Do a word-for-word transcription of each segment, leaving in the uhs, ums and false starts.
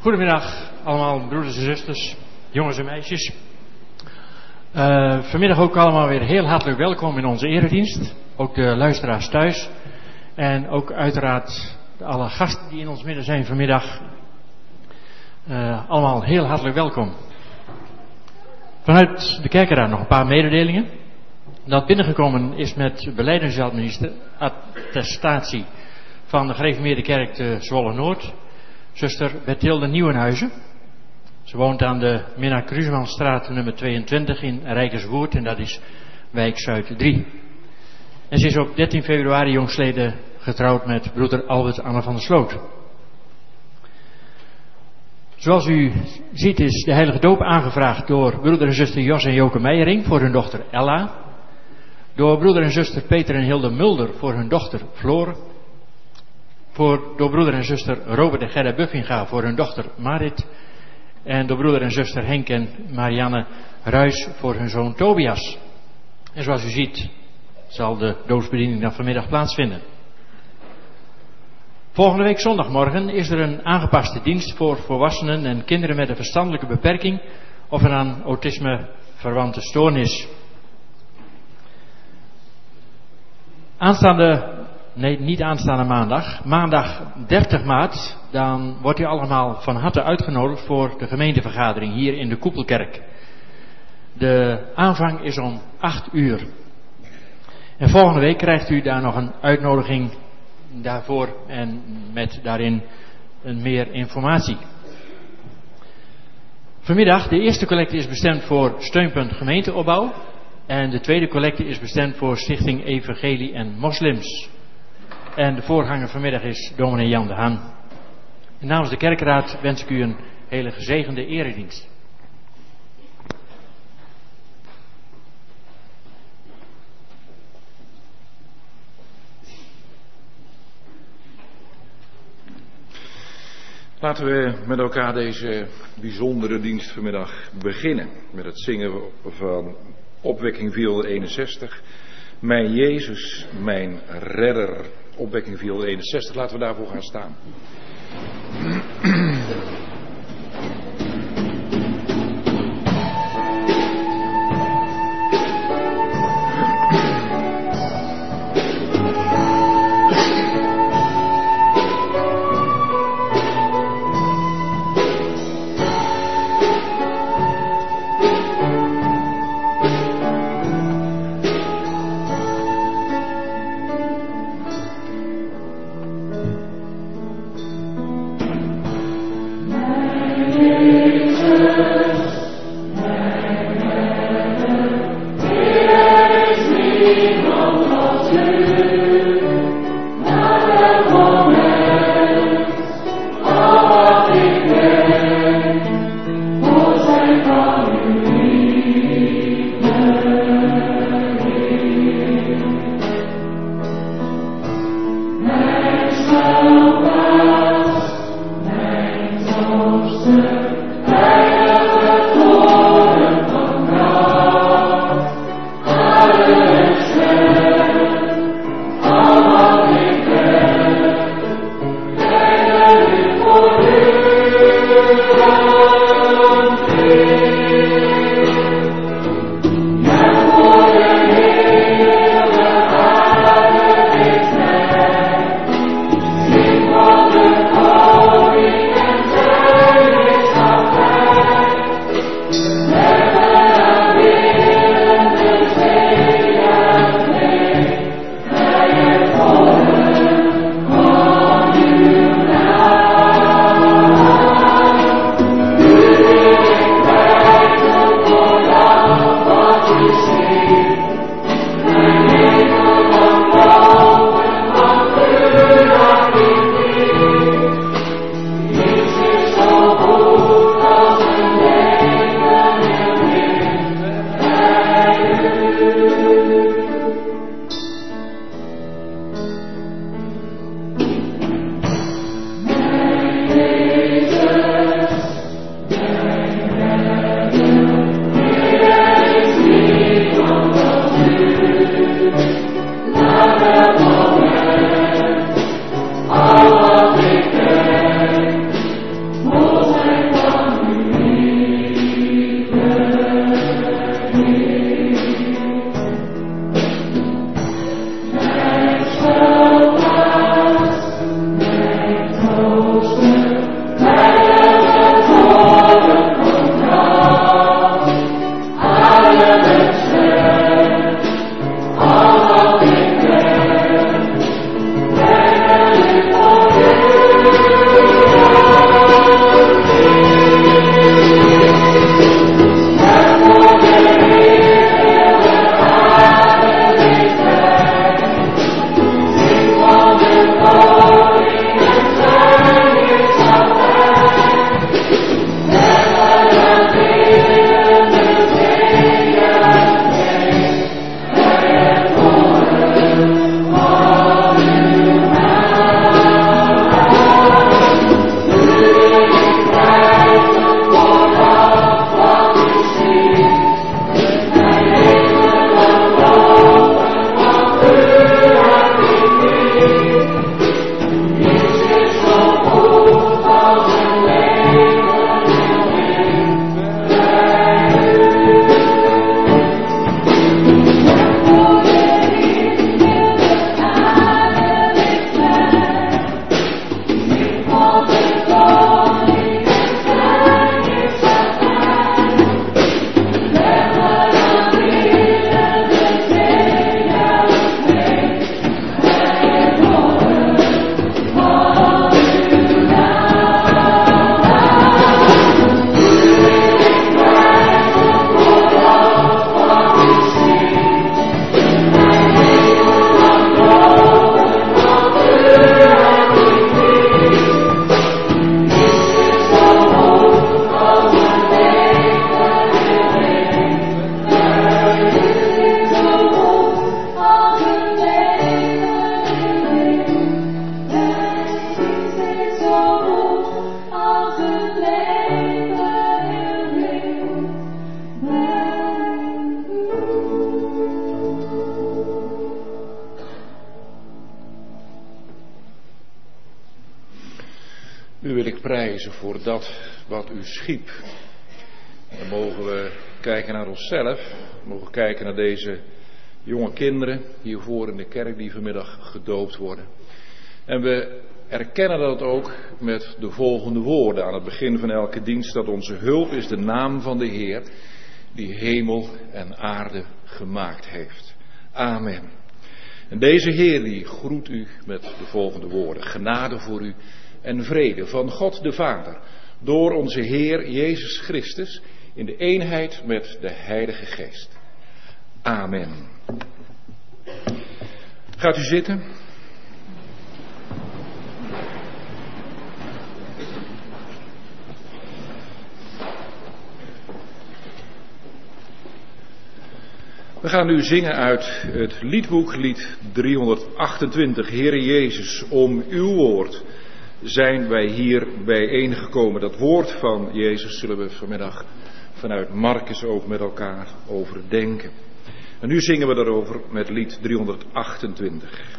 Goedemiddag allemaal broeders en zusters, jongens en meisjes. Uh, vanmiddag ook allemaal weer heel hartelijk welkom in onze eredienst. Ook de luisteraars thuis. En ook uiteraard alle gasten die in ons midden zijn vanmiddag. Uh, allemaal heel hartelijk welkom. Vanuit de kerkenraad nog een paar mededelingen. Dat binnengekomen is met belijdensattestatie van de gereformeerde kerk te Zwolle-Noord. Zuster Berthilde Nieuwenhuizen. Ze woont aan de Minna Krusemanstraat nummer tweeëntwintig in Rijkerswoerd en dat is wijk Zuid drie. En ze is op dertien februari jongstleden getrouwd met broeder Albert Anne van der Sloot. Zoals u ziet is de heilige doop aangevraagd door broeder en zuster Jos en Joke Meijering voor hun dochter Ella. Door broeder en zuster Peter en Hilde Mulder voor hun dochter Floor. Voor, door broeder en zuster Robert en Gerda Buffinga voor hun dochter Marit. En door broeder en zuster Henk en Marianne Ruijs voor hun zoon Tobias. En zoals u ziet zal de doopsbediening dan vanmiddag plaatsvinden. Volgende week zondagmorgen is er een aangepaste dienst voor volwassenen en kinderen met een verstandelijke beperking of een aan autisme verwante stoornis. Aanstaande, nee niet aanstaande maandag, maandag dertig maart, dan wordt u allemaal van harte uitgenodigd voor de gemeentevergadering hier in de Koepelkerk. De aanvang is om acht uur. En volgende week krijgt u daar nog een uitnodiging daarvoor en met daarin een meer informatie. Vanmiddag, de eerste collecte is bestemd voor steunpunt gemeenteopbouw. En de tweede collecte is bestemd voor Stichting Evangelie en Moslims. En de voorganger vanmiddag is dominee Jan de Haan. En namens de kerkraad wens ik u een hele gezegende eredienst. Laten we met elkaar deze bijzondere dienst vanmiddag beginnen. Met het zingen van opwekking vierhonderdeenenzestig. Mijn Jezus, mijn redder. Opwekking vierhonderdeenenzestig. Laten we daarvoor gaan staan. U wil ik prijzen voor dat wat u schiep. Dan mogen we kijken naar onszelf, we mogen kijken naar deze jonge kinderen hiervoor in de kerk die vanmiddag gedoopt worden. En we erkennen dat ook met de volgende woorden aan het begin van elke dienst, dat onze hulp is de naam van de Heer die hemel en aarde gemaakt heeft. Amen. En deze Heer die groet u met de volgende woorden. Genade voor u en vrede van God de Vader, door onze Heer Jezus Christus, in de eenheid met de Heilige Geest. Amen. Gaat u zitten. We gaan nu zingen uit het liedboek, lied driehonderdachtentwintig. Heere Jezus, om uw woord zijn wij hier bijeengekomen. Dat woord van Jezus zullen we vanmiddag vanuit Marcus ook met elkaar overdenken. En nu zingen we daarover met lied driehonderdachtentwintig.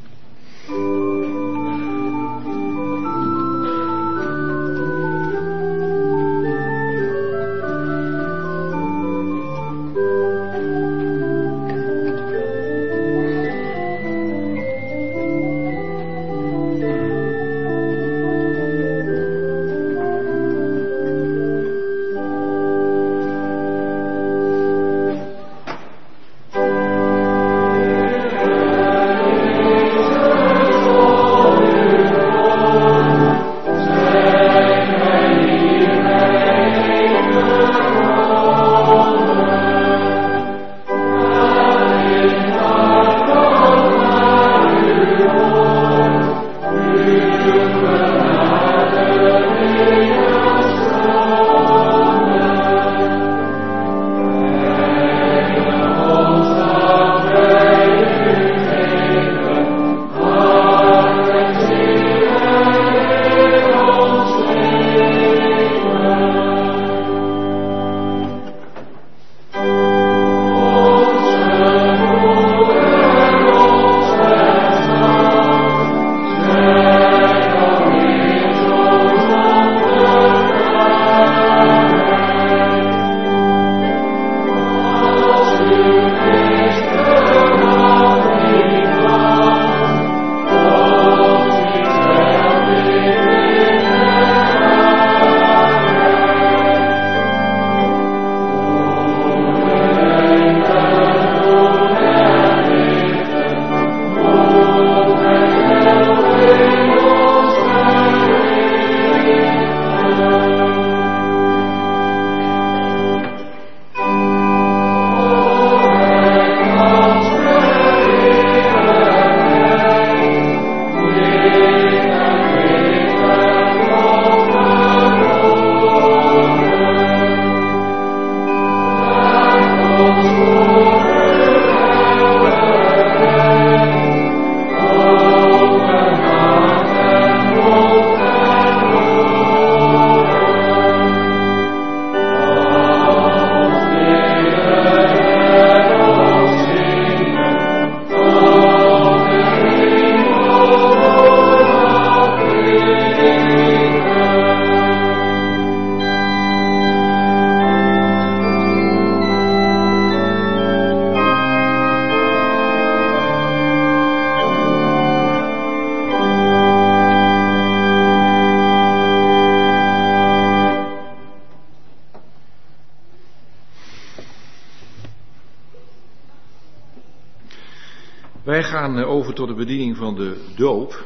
Wij gaan over tot de bediening van de doop.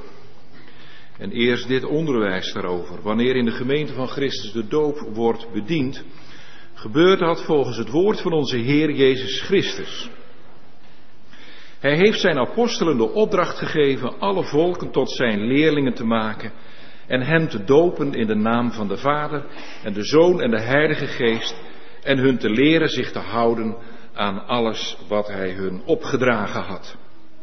En eerst dit onderwijs daarover. Wanneer in de gemeente van Christus de doop wordt bediend, gebeurt dat volgens het woord van onze Heer Jezus Christus. Hij heeft zijn apostelen de opdracht gegeven alle volken tot zijn leerlingen te maken en hen te dopen in de naam van de Vader en de Zoon en de Heilige Geest en hun te leren zich te houden aan alles wat hij hun opgedragen had.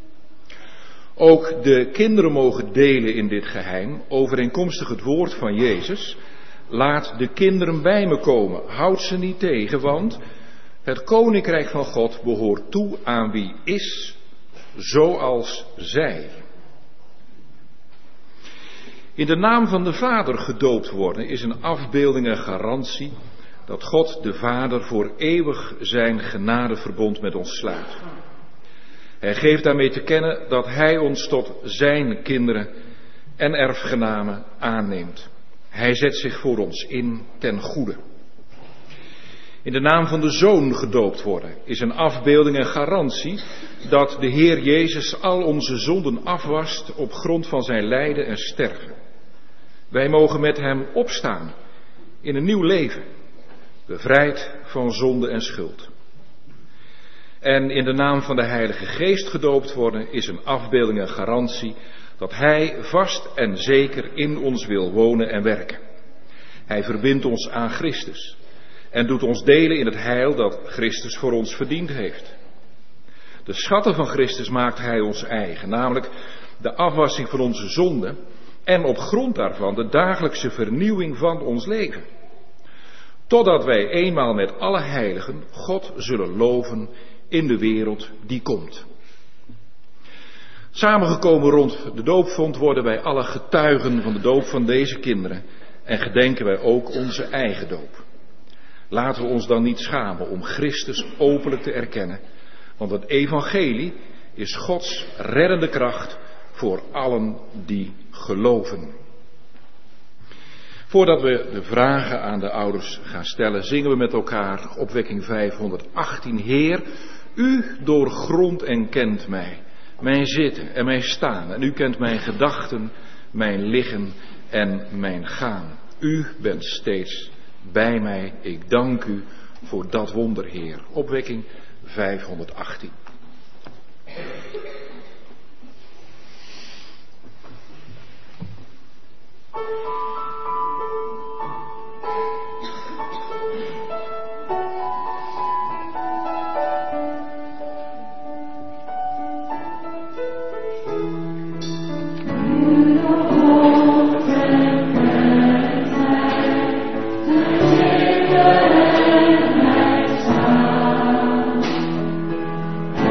Ook de kinderen mogen delen in dit geheim, overeenkomstig het woord van Jezus. Laat de kinderen bij me komen, houd ze niet tegen, want het koninkrijk van God behoort toe aan wie is, zoals zij. In de naam van de Vader gedoopt worden is een afbeelding en garantie dat God de Vader voor eeuwig zijn genadeverbond met ons sluit. Hij geeft daarmee te kennen dat hij ons tot zijn kinderen en erfgenamen aanneemt. Hij zet zich voor ons in ten goede. In de naam van de Zoon gedoopt worden is een afbeelding en garantie dat de Heer Jezus al onze zonden afwast op grond van zijn lijden en sterven. Wij mogen met hem opstaan in een nieuw leven, bevrijd van zonde en schuld. En in de naam van de Heilige Geest gedoopt worden is een afbeelding en garantie dat hij vast en zeker in ons wil wonen en werken. Hij verbindt ons aan Christus en doet ons delen in het heil dat Christus voor ons verdiend heeft. De schatten van Christus maakt hij ons eigen, namelijk de afwassing van onze zonden en op grond daarvan de dagelijkse vernieuwing van ons leven. Totdat wij eenmaal met alle heiligen God zullen loven in de wereld die komt. Samengekomen rond de doopvond worden wij alle getuigen van de doop van deze kinderen en gedenken wij ook onze eigen doop. Laten we ons dan niet schamen om Christus openlijk te erkennen, want het evangelie is Gods reddende kracht voor allen die geloven. Voordat we de vragen aan de ouders gaan stellen, zingen we met elkaar opwekking vijfhonderdachttien. Heer, u doorgrondt en kent mij, mijn zitten en mijn staan. En u kent mijn gedachten, mijn liggen en mijn gaan. U bent steeds bij mij. Ik dank u voor dat wonder, Heer. Opwekking vijfhonderdachttien. Thank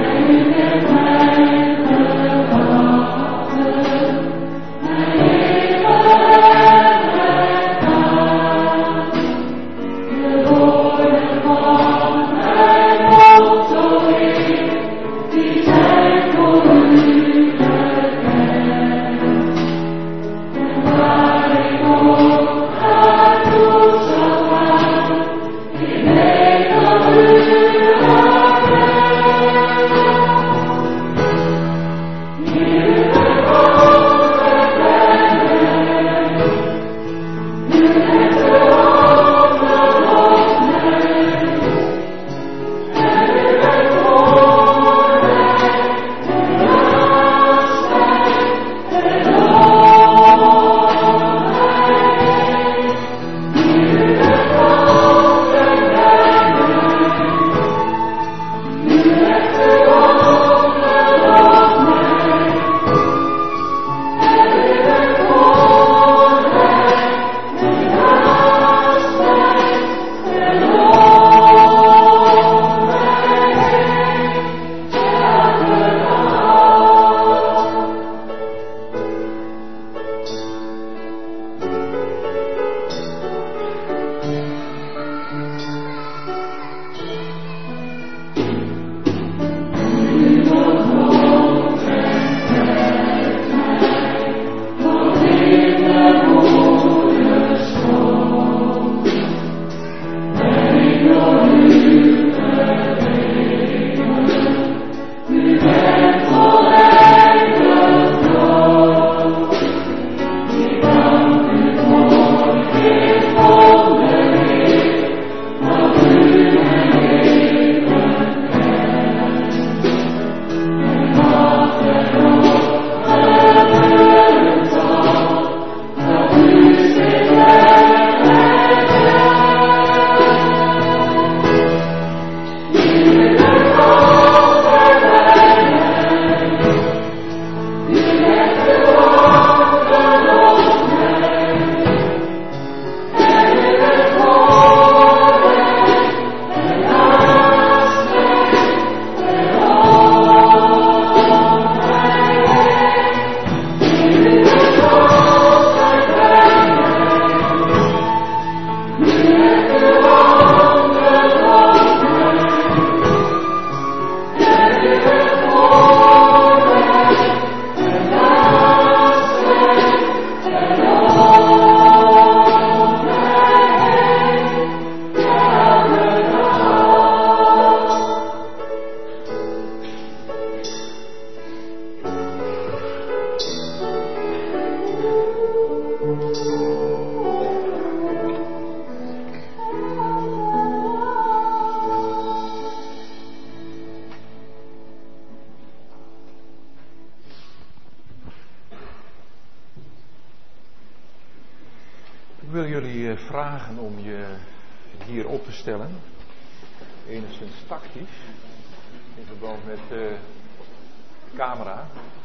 Ik wil jullie vragen om je hier op te stellen. Enigszins tactisch. In verband met de camera.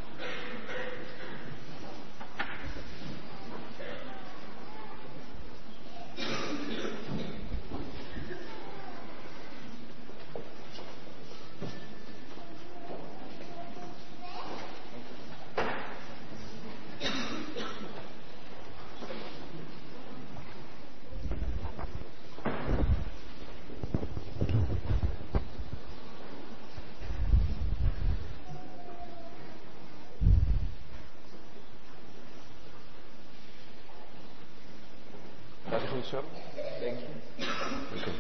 Zo, denk je? Okay.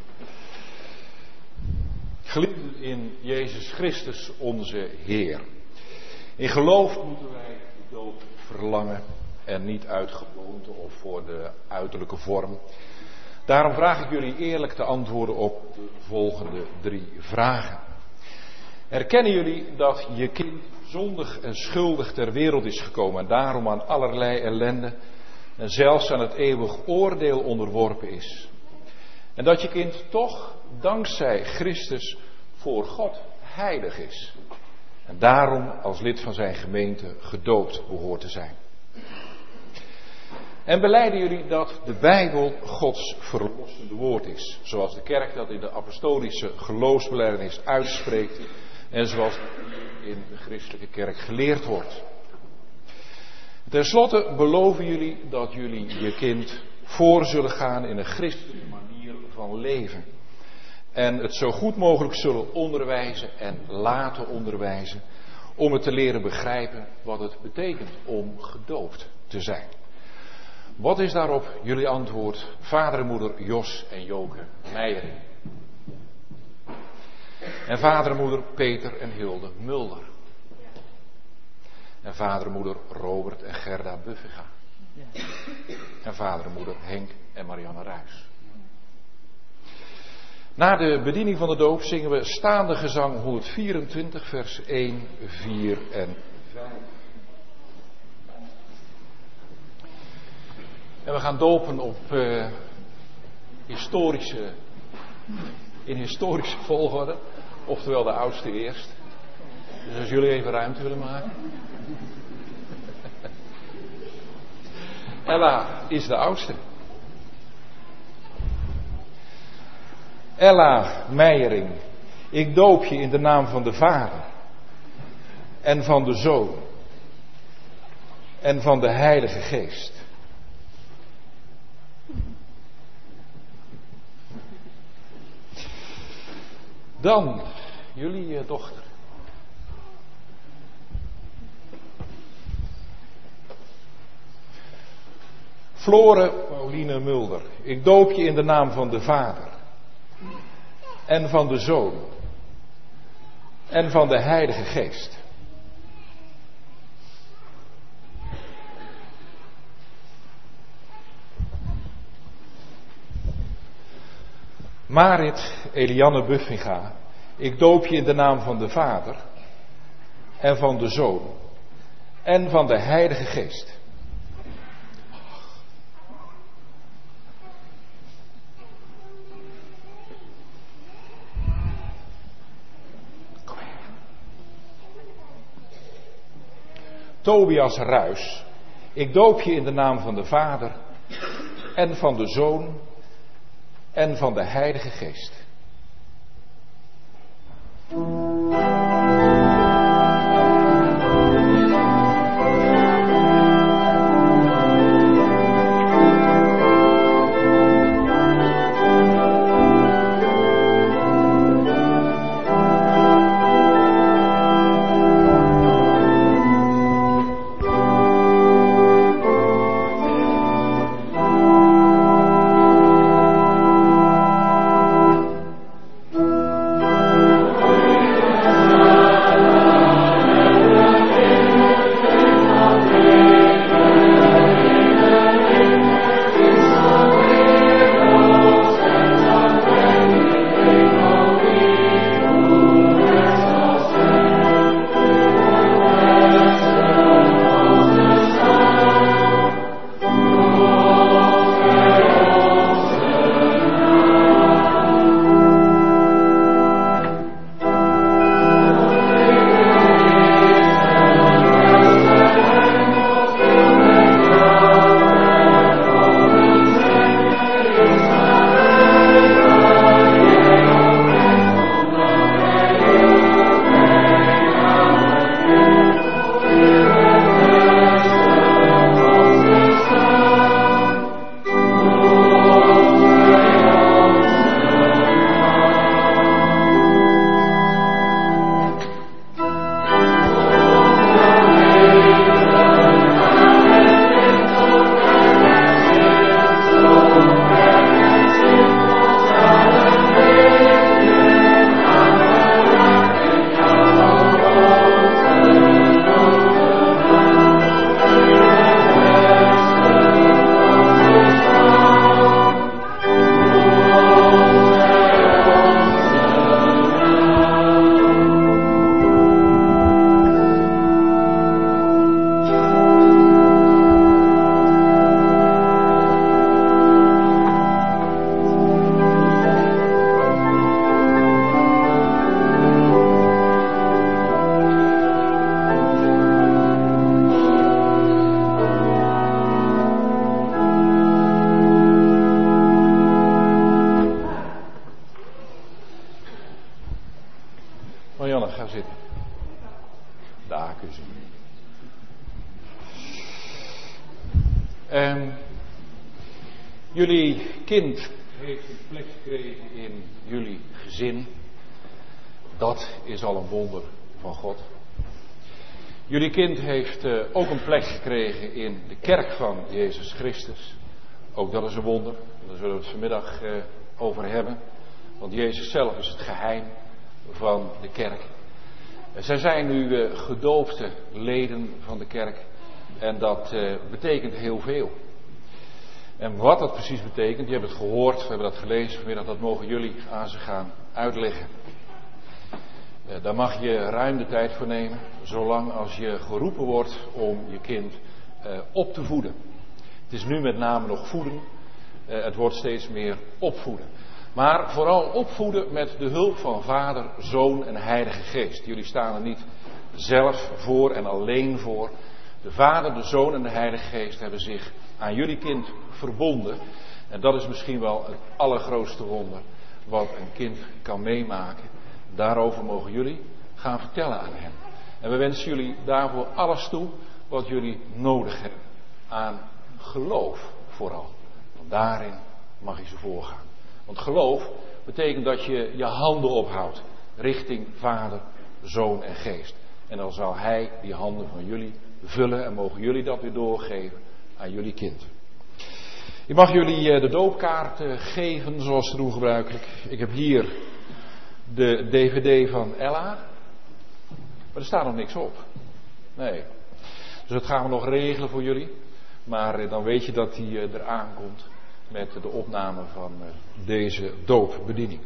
Geliefden in Jezus Christus onze Heer. In geloof moeten wij de dood verlangen en niet uit gewoonte of voor de uiterlijke vorm. Daarom vraag ik jullie eerlijk te antwoorden op de volgende drie vragen. Erkennen jullie dat je kind zondig en schuldig ter wereld is gekomen en daarom aan allerlei ellende en zelfs aan het eeuwig oordeel onderworpen is? En dat je kind toch, dankzij Christus, voor God heilig is. En daarom als lid van zijn gemeente gedoopt behoort te zijn. En belijden jullie dat de Bijbel Gods verlossende woord is. Zoals de kerk dat in de apostolische geloofsbelijdenis uitspreekt. En zoals in de christelijke kerk geleerd wordt. Ten slotte beloven jullie dat jullie je kind voor zullen gaan in een christelijke manier van leven. En het zo goed mogelijk zullen onderwijzen en laten onderwijzen. Om het te leren begrijpen wat het betekent om gedoopt te zijn. Wat is daarop jullie antwoord, vader en moeder Jos en Joke Meijering? En vader en moeder Peter en Hilde Mulder. En vader en moeder Robert en Gerda Buffiga. En vader en moeder Henk en Marianne Ruijs. Na de bediening van de doop zingen we staande gezang honderdvierentwintig vers één, vier en vijf. En we gaan dopen op uh, historische, in historische volgorde. Oftewel de oudste eerst. Dus als jullie even ruimte willen maken. Ella is de oudste. Ella Meijering, ik doop je in de naam van de Vader en van de Zoon en van de Heilige Geest. Dan, jullie dochter. Flore Pauline Mulder, ik doop je in de naam van de Vader en van de Zoon en van de Heilige Geest. Marit Elianne Buffinga, ik doop je in de naam van de Vader en van de Zoon en van de Heilige Geest. Tobias Ruijs, ik doop je in de naam van de Vader en van de Zoon en van de Heilige Geest. Amen. Jullie kind heeft een plek gekregen in jullie gezin. Dat is al een wonder van God. Jullie kind heeft uh, ook een plek gekregen in de kerk van Jezus Christus. Ook dat is een wonder. Daar zullen we het vanmiddag uh, over hebben. Want Jezus zelf is het geheim van de kerk. Uh, zij zijn nu uh, gedoopte leden van de kerk. En dat uh, betekent heel veel. En wat dat precies betekent, je hebt het gehoord, we hebben dat gelezen vanmiddag, dat mogen jullie aan ze gaan uitleggen. Uh, daar mag je ruim de tijd voor nemen, zolang als je geroepen wordt om je kind uh, op te voeden. Het is nu met name nog voeden, uh, het wordt steeds meer opvoeden. Maar vooral opvoeden met de hulp van Vader, Zoon en Heilige Geest. Jullie staan er niet zelf voor en alleen voor. De Vader, de Zoon en de Heilige Geest hebben zich aan jullie kind verbonden. En dat is misschien wel het allergrootste wonder wat een kind kan meemaken. Daarover mogen jullie gaan vertellen aan hem. En we wensen jullie daarvoor alles toe wat jullie nodig hebben. Aan geloof vooral. Want daarin mag je ze voorgaan. Want geloof betekent dat je je handen ophoudt richting Vader, Zoon en Geest. En dan zal hij die handen van jullie vullen en mogen jullie dat weer doorgeven aan jullie kind. Ik mag jullie de doopkaart geven zoals te doen gebruikelijk. Ik heb hier de D V D van Ella. Maar er staat nog niks op. Nee. Dus dat gaan we nog regelen voor jullie. Maar dan weet je dat die eraan komt met de opname van deze doopbediening.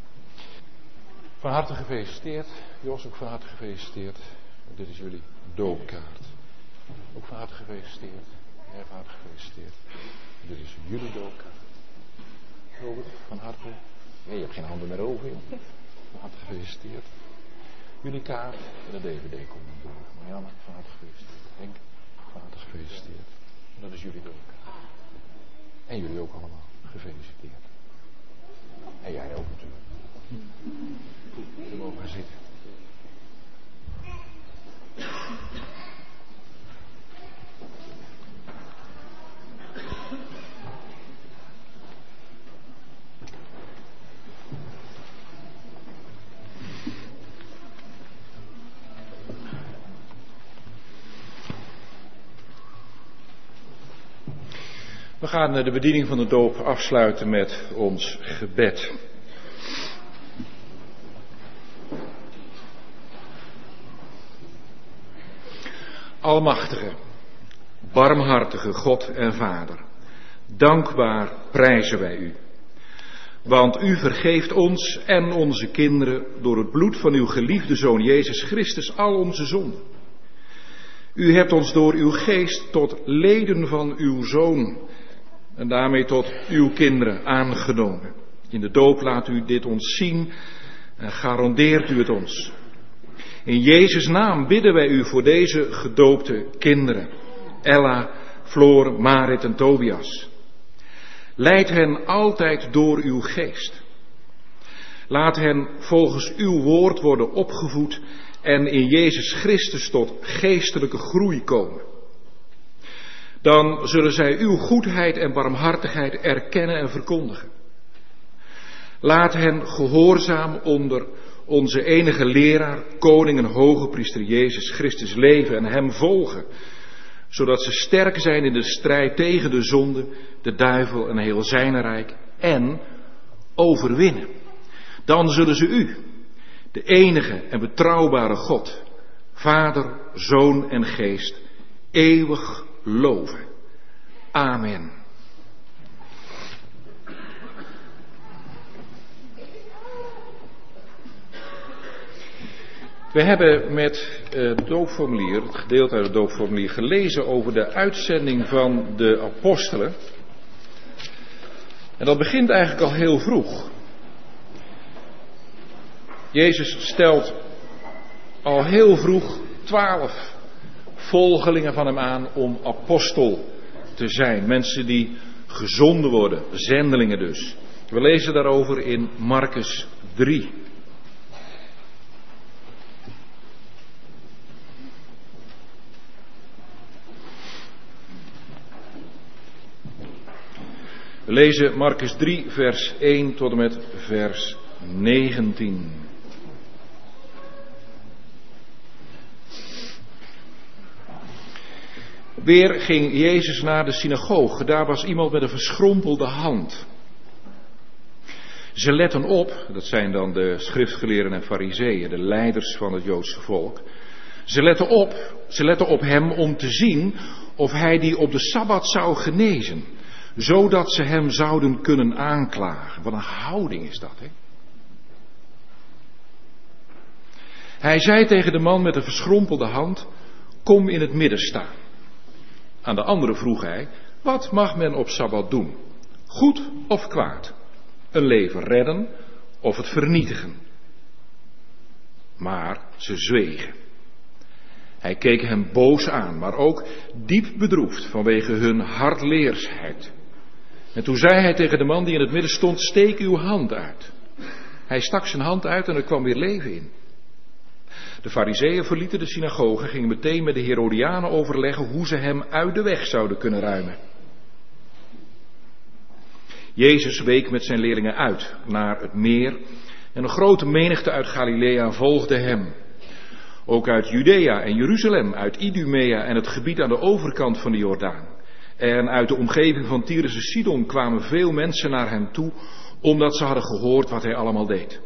Van harte gefeliciteerd. Jos, ook van harte gefeliciteerd. Dit is jullie doopkaart. Ook van harte gefeliciteerd. Ja, van harte gefeliciteerd. Dit is jullie doopkaart. Robert, van harte. Nee, je hebt geen handen meer over, joh. Van harte gefeliciteerd. Jullie kaart en de D V D komt nog door. Marianne, van harte gefeliciteerd. Henk, van harte gefeliciteerd. En dat is jullie doopkaart. En jullie ook allemaal gefeliciteerd. En jij ook natuurlijk. Goed, jullie mogen gaan zitten. We gaan de bediening van de doop afsluiten met ons gebed. Almachtige, barmhartige God en Vader, dankbaar prijzen wij u. Want u vergeeft ons en onze kinderen door het bloed van uw geliefde Zoon Jezus Christus al onze zonden. U hebt ons door uw geest tot leden van uw Zoon en daarmee tot uw kinderen aangenomen. In de doop laat u dit ons zien en garandeert u het ons. In Jezus' naam bidden wij u voor deze gedoopte kinderen. Ella, Floor, Marit en Tobias. Leid hen altijd door uw geest. Laat hen volgens uw woord worden opgevoed en in Jezus Christus tot geestelijke groei komen. Dan zullen zij uw goedheid en barmhartigheid erkennen en verkondigen. Laat hen gehoorzaam onder onze enige leraar, koning en hoge priester Jezus Christus leven en hem volgen, zodat ze sterk zijn in de strijd tegen de zonde, de duivel en heel zijn rijk en overwinnen. Dan zullen ze u, de enige en betrouwbare God, Vader, Zoon en Geest, eeuwig loven. Amen. We hebben met het doopformulier, het gedeelte uit het doopformulier, gelezen over de uitzending van de apostelen. En dat begint eigenlijk al heel vroeg. Jezus stelt al heel vroeg twaalf volgelingen van hem aan om apostel te zijn. Mensen die gezonden worden, zendelingen dus. We lezen daarover in Marcus drie. We lezen Markus drie, vers één tot en met vers negentien. Weer ging Jezus naar de synagoge. Daar was iemand met een verschrompelde hand. Ze letten op, dat zijn dan de schriftgeleerden en farizeeën, de leiders van het Joodse volk. Ze letten op, ze letten op hem om te zien of hij die op de Sabbat zou genezen. Zodat ze hem zouden kunnen aanklagen. Wat een houding is dat, hè? Hij zei tegen de man met de verschrompelde hand, kom in het midden staan. Aan de andere vroeg hij, wat mag men op Sabbat doen? Goed of kwaad? Een leven redden of het vernietigen? Maar ze zwegen. Hij keek hem boos aan, maar ook diep bedroefd vanwege hun hardleersheid. En toen zei hij tegen de man die in het midden stond, steek uw hand uit. Hij stak zijn hand uit en er kwam weer leven in. De farizeeën verlieten de synagoge en gingen meteen met de Herodianen overleggen hoe ze hem uit de weg zouden kunnen ruimen. Jezus week met zijn leerlingen uit naar het meer en een grote menigte uit Galilea volgde hem. Ook uit Judea en Jeruzalem, uit Idumea en het gebied aan de overkant van de Jordaan. En uit de omgeving van Tyrus en Sidon kwamen veel mensen naar hem toe, omdat ze hadden gehoord wat hij allemaal deed.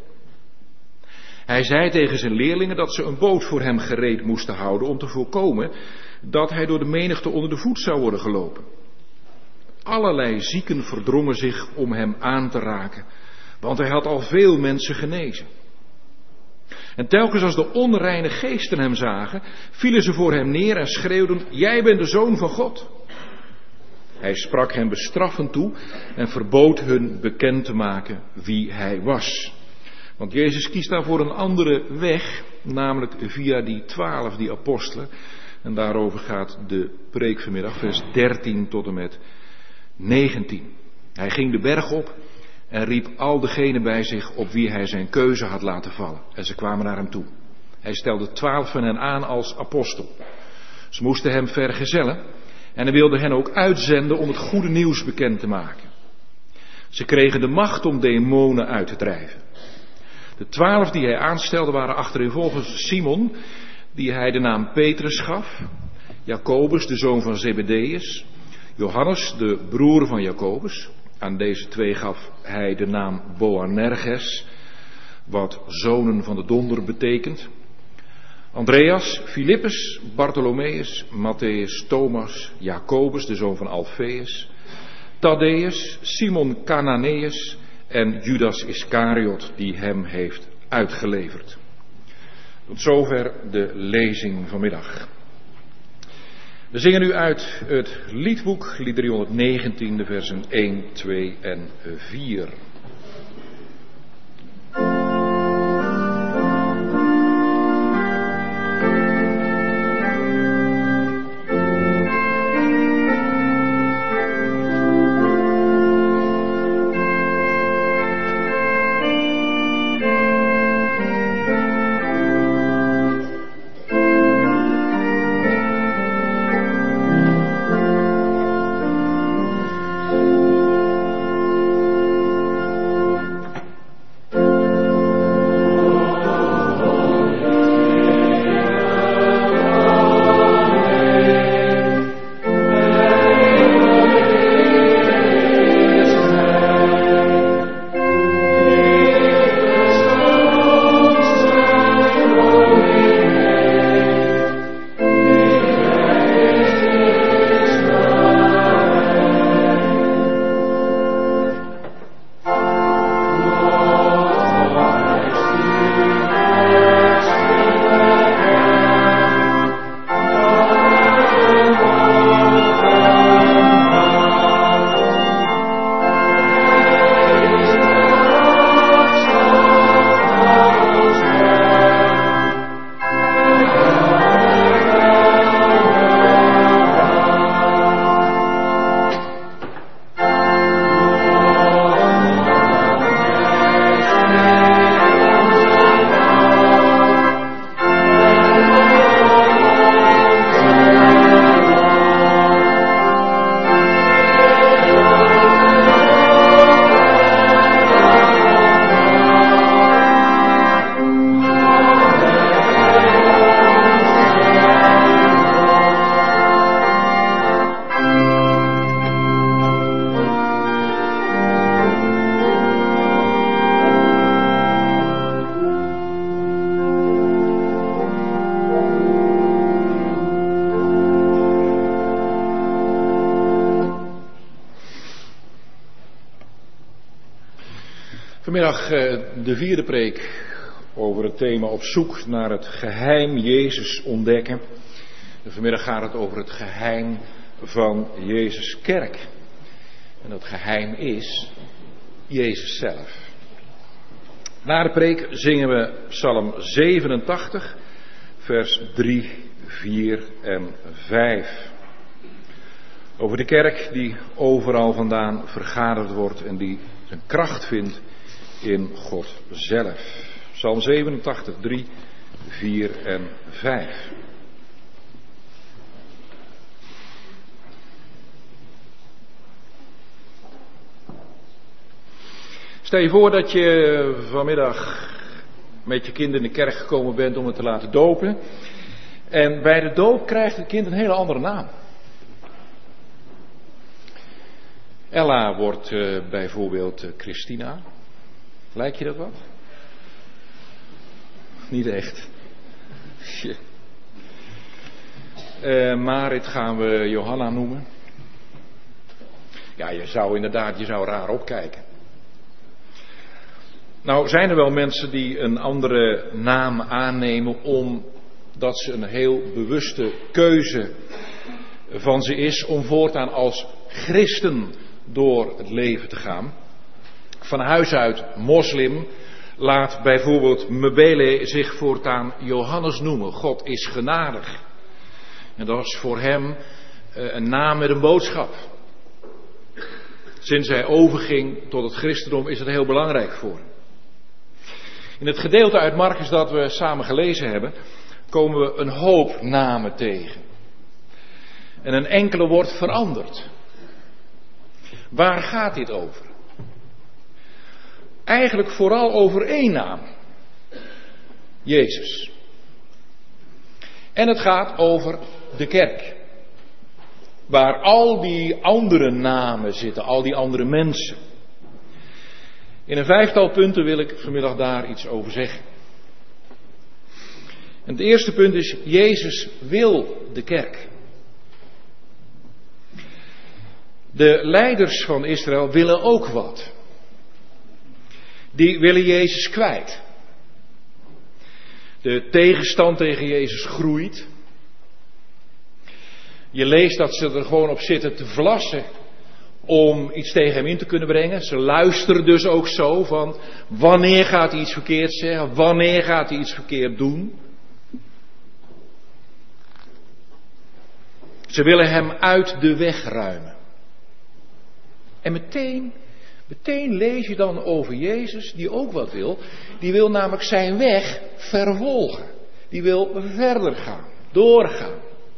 Hij zei tegen zijn leerlingen dat ze een boot voor hem gereed moesten houden om te voorkomen dat hij door de menigte onder de voet zou worden gelopen. Allerlei zieken verdrongen zich om hem aan te raken, want hij had al veel mensen genezen. En telkens als de onreine geesten hem zagen, vielen ze voor hem neer en schreeuwden, jij bent de Zoon van God. Hij sprak hen bestraffend toe en verbood hun bekend te maken wie hij was. Want Jezus kiest daarvoor een andere weg, namelijk via die twaalf, die apostelen. En daarover gaat de preek vanmiddag, vers dertien tot en met negentien. Hij ging de berg op en riep al degenen bij zich op wie hij zijn keuze had laten vallen. En ze kwamen naar hem toe. Hij stelde twaalf van hen aan als apostel. Ze moesten hem vergezellen en hij wilde hen ook uitzenden om het goede nieuws bekend te maken. Ze kregen de macht om demonen uit te drijven. De twaalf die hij aanstelde waren achtereenvolgens Simon, die hij de naam Petrus gaf, Jacobus, de zoon van Zebedeus, Johannes, de broer van Jacobus. Aan deze twee gaf hij de naam Boanerges, wat zonen van de donder betekent. Andreas, Filippus, Bartholomeus, Matthäus, Thomas, Jacobus, de zoon van Alfeus, Thaddeus, Simon Cananeus en Judas Iscariot, die hem heeft uitgeleverd. Tot zover de lezing vanmiddag. We zingen nu uit het liedboek, lied driehonderdnegentien, de versen één, twee en vier. Vanmiddag de vierde preek over het thema op zoek naar het geheim Jezus ontdekken. En vanmiddag gaat het over het geheim van Jezus' kerk. En dat geheim is Jezus zelf. Na de preek zingen we Psalm zevenentachtig, vers drie, vier en vijf. Over de kerk die overal vandaan vergaderd wordt en die zijn kracht vindt in God zelf. Psalm zevenentachtig, drie, vier en vijf. Stel je voor dat je vanmiddag met je kind in de kerk gekomen bent om het te laten dopen. En bij de doop krijgt het kind een hele andere naam. Ella wordt uh, bijvoorbeeld uh, Christina. Lijkt je dat wat? Niet echt. Uh, Marit gaan we Johanna noemen. Ja, je zou inderdaad, je zou raar opkijken. Nou zijn er wel mensen die een andere naam aannemen omdat ze een heel bewuste keuze van ze is om voortaan als christen door het leven te gaan. Van huis uit moslim laat bijvoorbeeld Mbele zich voortaan Johannes noemen. God is genadig. En dat is voor hem een naam met een boodschap. Sinds hij overging tot het christendom is het heel belangrijk voor hem. In het gedeelte uit Markus dat we samen gelezen hebben, komen we een hoop namen tegen. En een enkele wordt veranderd. Waar gaat dit over? Eigenlijk vooral over één naam. Jezus. En het gaat over de kerk. Waar al die andere namen zitten, al die andere mensen. In een vijftal punten wil ik vanmiddag daar iets over zeggen. En het eerste punt is, Jezus wil de kerk. De leiders van Israël willen ook wat. Die willen Jezus kwijt. De tegenstand tegen Jezus groeit. Je leest dat ze er gewoon op zitten te vlassen om iets tegen hem in te kunnen brengen. Ze luisteren dus ook zo van, wanneer gaat hij iets verkeerd zeggen? Wanneer gaat hij iets verkeerd doen? Ze willen hem uit de weg ruimen. En meteen, meteen lees je dan over Jezus, die ook wat wil. Die wil namelijk zijn weg vervolgen. Die wil verder gaan, doorgaan.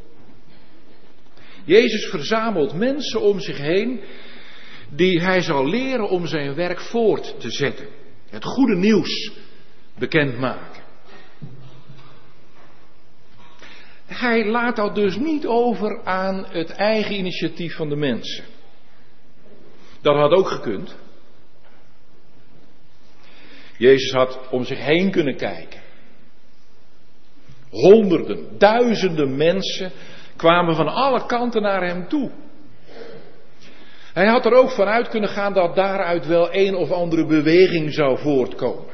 Jezus verzamelt mensen om zich heen die hij zal leren om zijn werk voort te zetten. Het goede nieuws bekendmaken. Hij laat dat dus niet over aan het eigen initiatief van de mensen. Dat had ook gekund. Jezus had om zich heen kunnen kijken. Honderden, duizenden mensen kwamen van alle kanten naar hem toe. Hij had er ook vanuit kunnen gaan dat daaruit wel een of andere beweging zou voortkomen.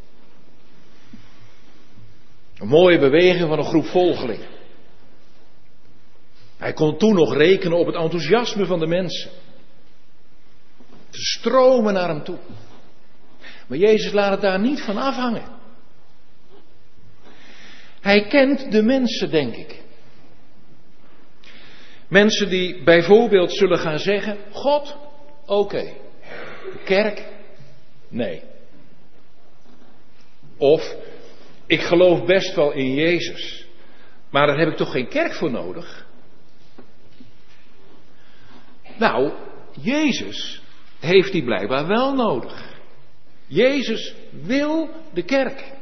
Een mooie beweging van een groep volgelingen. Hij kon toen nog rekenen op het enthousiasme van de mensen. Ze stromen naar hem toe. Maar Jezus laat het daar niet van afhangen. Hij kent de mensen, denk ik. Mensen die bijvoorbeeld zullen gaan zeggen, God, oké. Okay. De kerk, nee. Of, ik geloof best wel in Jezus, maar daar heb ik toch geen kerk voor nodig? Nou, Jezus heeft die blijkbaar wel nodig. Jezus wil de kerk.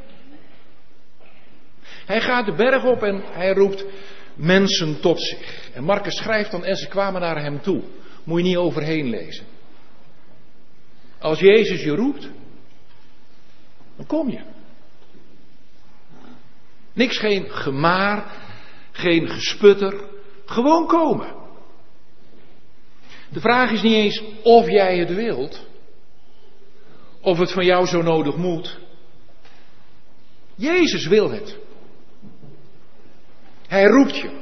Hij gaat de berg op en hij roept mensen tot zich. En Markus schrijft dan, en ze kwamen naar hem toe. Moet je niet overheen lezen. Als Jezus je roept, dan kom je. Niks, geen gemaar, geen gesputter, gewoon komen. De vraag is niet eens of jij het wilt, of het van jou zo nodig moet. Jezus wil het. Hij roept je.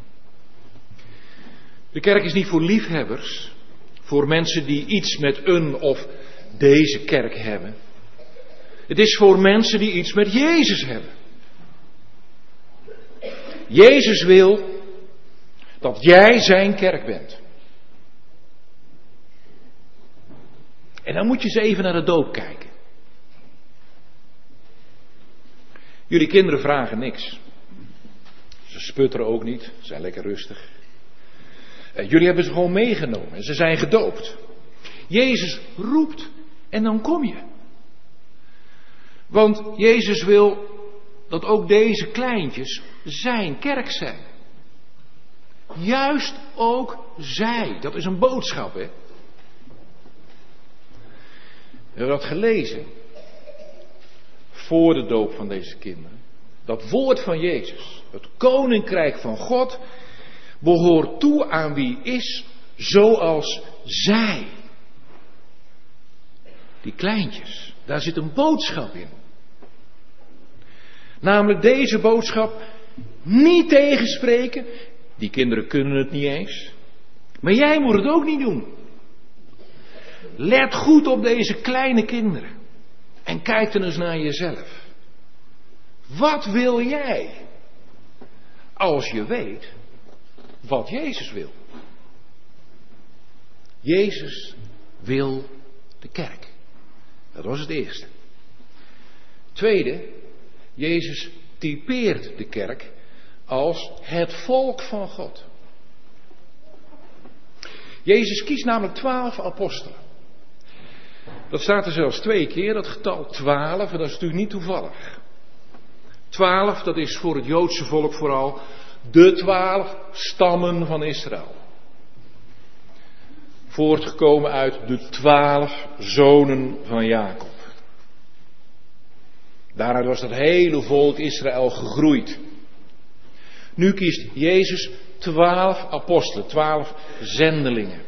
De kerk is niet voor liefhebbers, voor mensen die iets met een of deze kerk hebben. Het is voor mensen die iets met Jezus hebben. Jezus wil dat jij zijn kerk bent. En dan moet je eens even naar de doop kijken. Jullie kinderen vragen niks. Ze sputteren ook niet, ze zijn lekker rustig. Uh, jullie hebben ze gewoon meegenomen en ze zijn gedoopt. Jezus roept en dan kom je. Want Jezus wil dat ook deze kleintjes zijn kerk zijn. Juist ook zij. Dat is een boodschap, hè. We hebben dat gelezen. Voor de doop van deze kinderen. Dat woord van Jezus. Het koninkrijk van God behoort toe aan wie is zoals zij. Die kleintjes. Daar zit een boodschap in. Namelijk deze boodschap niet tegenspreken. Die kinderen kunnen het niet eens. Maar jij moet het ook niet doen. Let goed op deze kleine kinderen. En kijk dan eens naar jezelf. Wat wil jij? Als je weet wat Jezus wil. Jezus wil de kerk. Dat was het eerste. Tweede, Jezus typeert de kerk als het volk van God. Jezus kiest namelijk twaalf apostelen. Dat staat er zelfs twee keer, dat getal twaalf, en dat is natuurlijk niet toevallig. Twaalf, dat is voor het Joodse volk vooral de twaalf stammen van Israël. Voortgekomen uit de twaalf zonen van Jacob. Daaruit was dat hele volk Israël gegroeid. Nu kiest Jezus twaalf apostelen, twaalf zendelingen.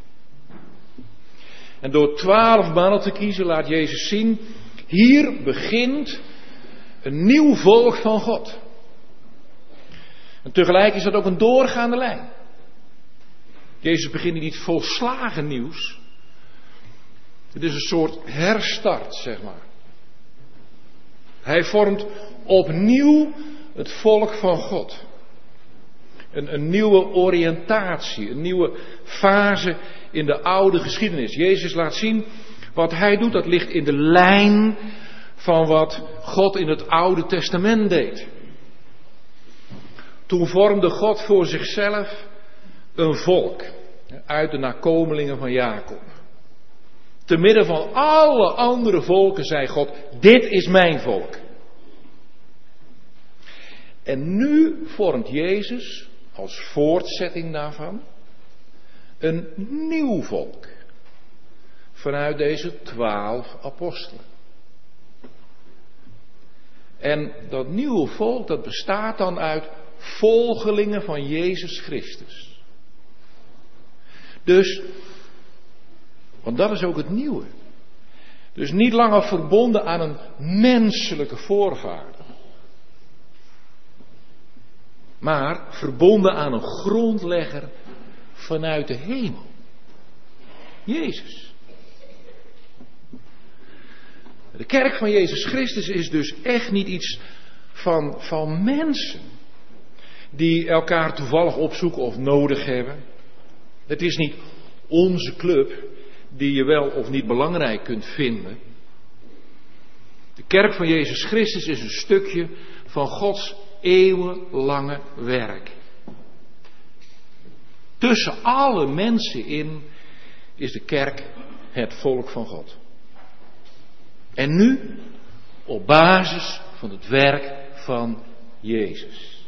En door twaalf mannen te kiezen laat Jezus zien, hier begint een nieuw volk van God. En tegelijk is dat ook een doorgaande lijn. Jezus begint niet volslagen nieuws. Het is een soort herstart, zeg maar. Hij vormt opnieuw het volk van God. Een, een nieuwe oriëntatie, een nieuwe fase in de oude geschiedenis. Jezus laat zien wat hij doet, dat ligt in de lijn van wat God in het Oude Testament deed. Toen vormde God voor zichzelf een volk uit de nakomelingen van Jacob. Te midden van alle andere volken zei God, dit is mijn volk. En nu vormt Jezus als voortzetting daarvan een nieuw volk. Vanuit deze twaalf apostelen. En dat nieuwe volk, dat bestaat dan uit volgelingen van Jezus Christus. Dus, want dat is ook het nieuwe. Dus niet langer verbonden aan een menselijke voorvader. Maar verbonden aan een grondlegger vanuit de hemel. Jezus. De kerk van Jezus Christus is dus echt niet iets van, van mensen. Die elkaar toevallig opzoeken of nodig hebben. Het is niet onze club die je wel of niet belangrijk kunt vinden. De kerk van Jezus Christus is een stukje van Gods eeuwenlange werk. Tussen alle mensen in is de kerk het volk van God. En nu op basis van het werk van Jezus.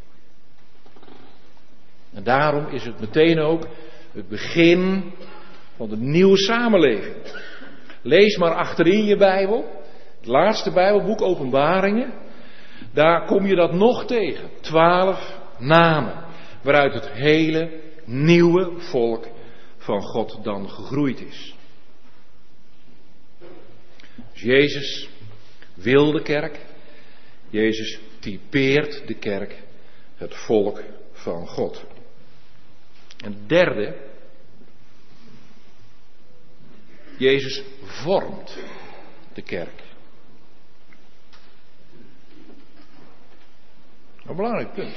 En daarom is het meteen ook het begin van de nieuwe samenleving. Lees maar achterin je Bijbel, het laatste Bijbelboek Openbaringen. Daar kom je dat nog tegen. Twaalf namen. Waaruit het hele nieuwe volk van God dan gegroeid is. Jezus wil de kerk. Jezus typeert de kerk, het volk van God. En derde, Jezus vormt de kerk. Een belangrijk punt.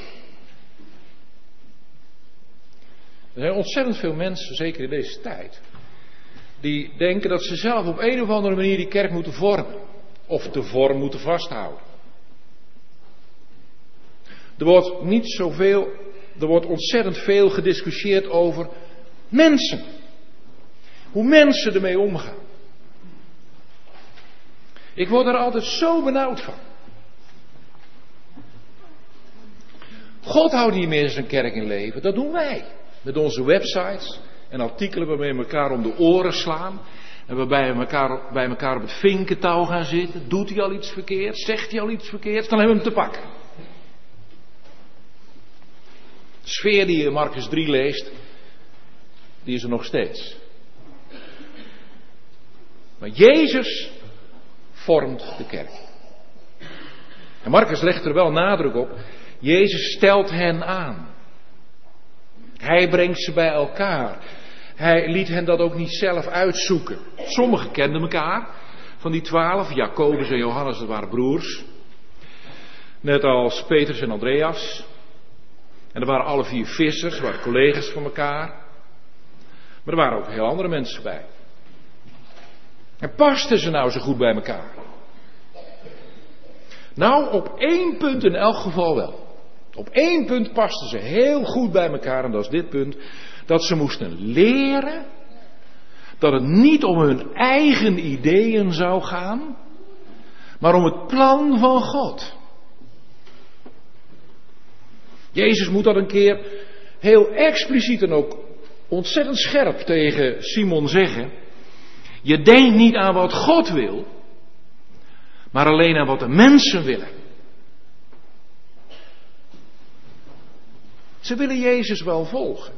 Er zijn ontzettend veel mensen, zeker in deze tijd, die denken dat ze zelf op een of andere manier die kerk moeten vormen. Of de vorm moeten vasthouden. Er wordt niet zoveel, er wordt ontzettend veel gediscussieerd over mensen. Hoe mensen ermee omgaan. Ik word er altijd zo benauwd van. God houdt niet meer zijn kerk in leven, dat doen wij. Met onze websites en artikelen waarbij we elkaar om de oren slaan. En waarbij we elkaar, bij elkaar op het vinkentouw gaan zitten. Doet hij al iets verkeerd? Zegt hij al iets verkeerd? Dan hebben we hem te pakken. De sfeer die je in Marcus drie leest, die is er nog steeds. Maar Jezus vormt de kerk. En Marcus legt er wel nadruk op. Jezus stelt hen aan. Hij brengt ze bij elkaar. Hij liet hen dat ook niet zelf uitzoeken. Sommigen kenden elkaar. Van die twaalf, Jacobus en Johannes, dat waren broers. Net als Petrus en Andreas. En er waren alle vier vissers, waren collega's van elkaar. Maar er waren ook heel andere mensen bij. En pasten ze nou zo goed bij elkaar? Nou, op één punt in elk geval wel. Op één punt pasten ze heel goed bij elkaar en dat is dit punt. Dat ze moesten leren dat het niet om hun eigen ideeën zou gaan, maar om het plan van God. Jezus moet dat een keer heel expliciet en ook ontzettend scherp tegen Simon zeggen. Je denkt niet aan wat God wil, maar alleen aan wat de mensen willen. Ze willen Jezus wel volgen.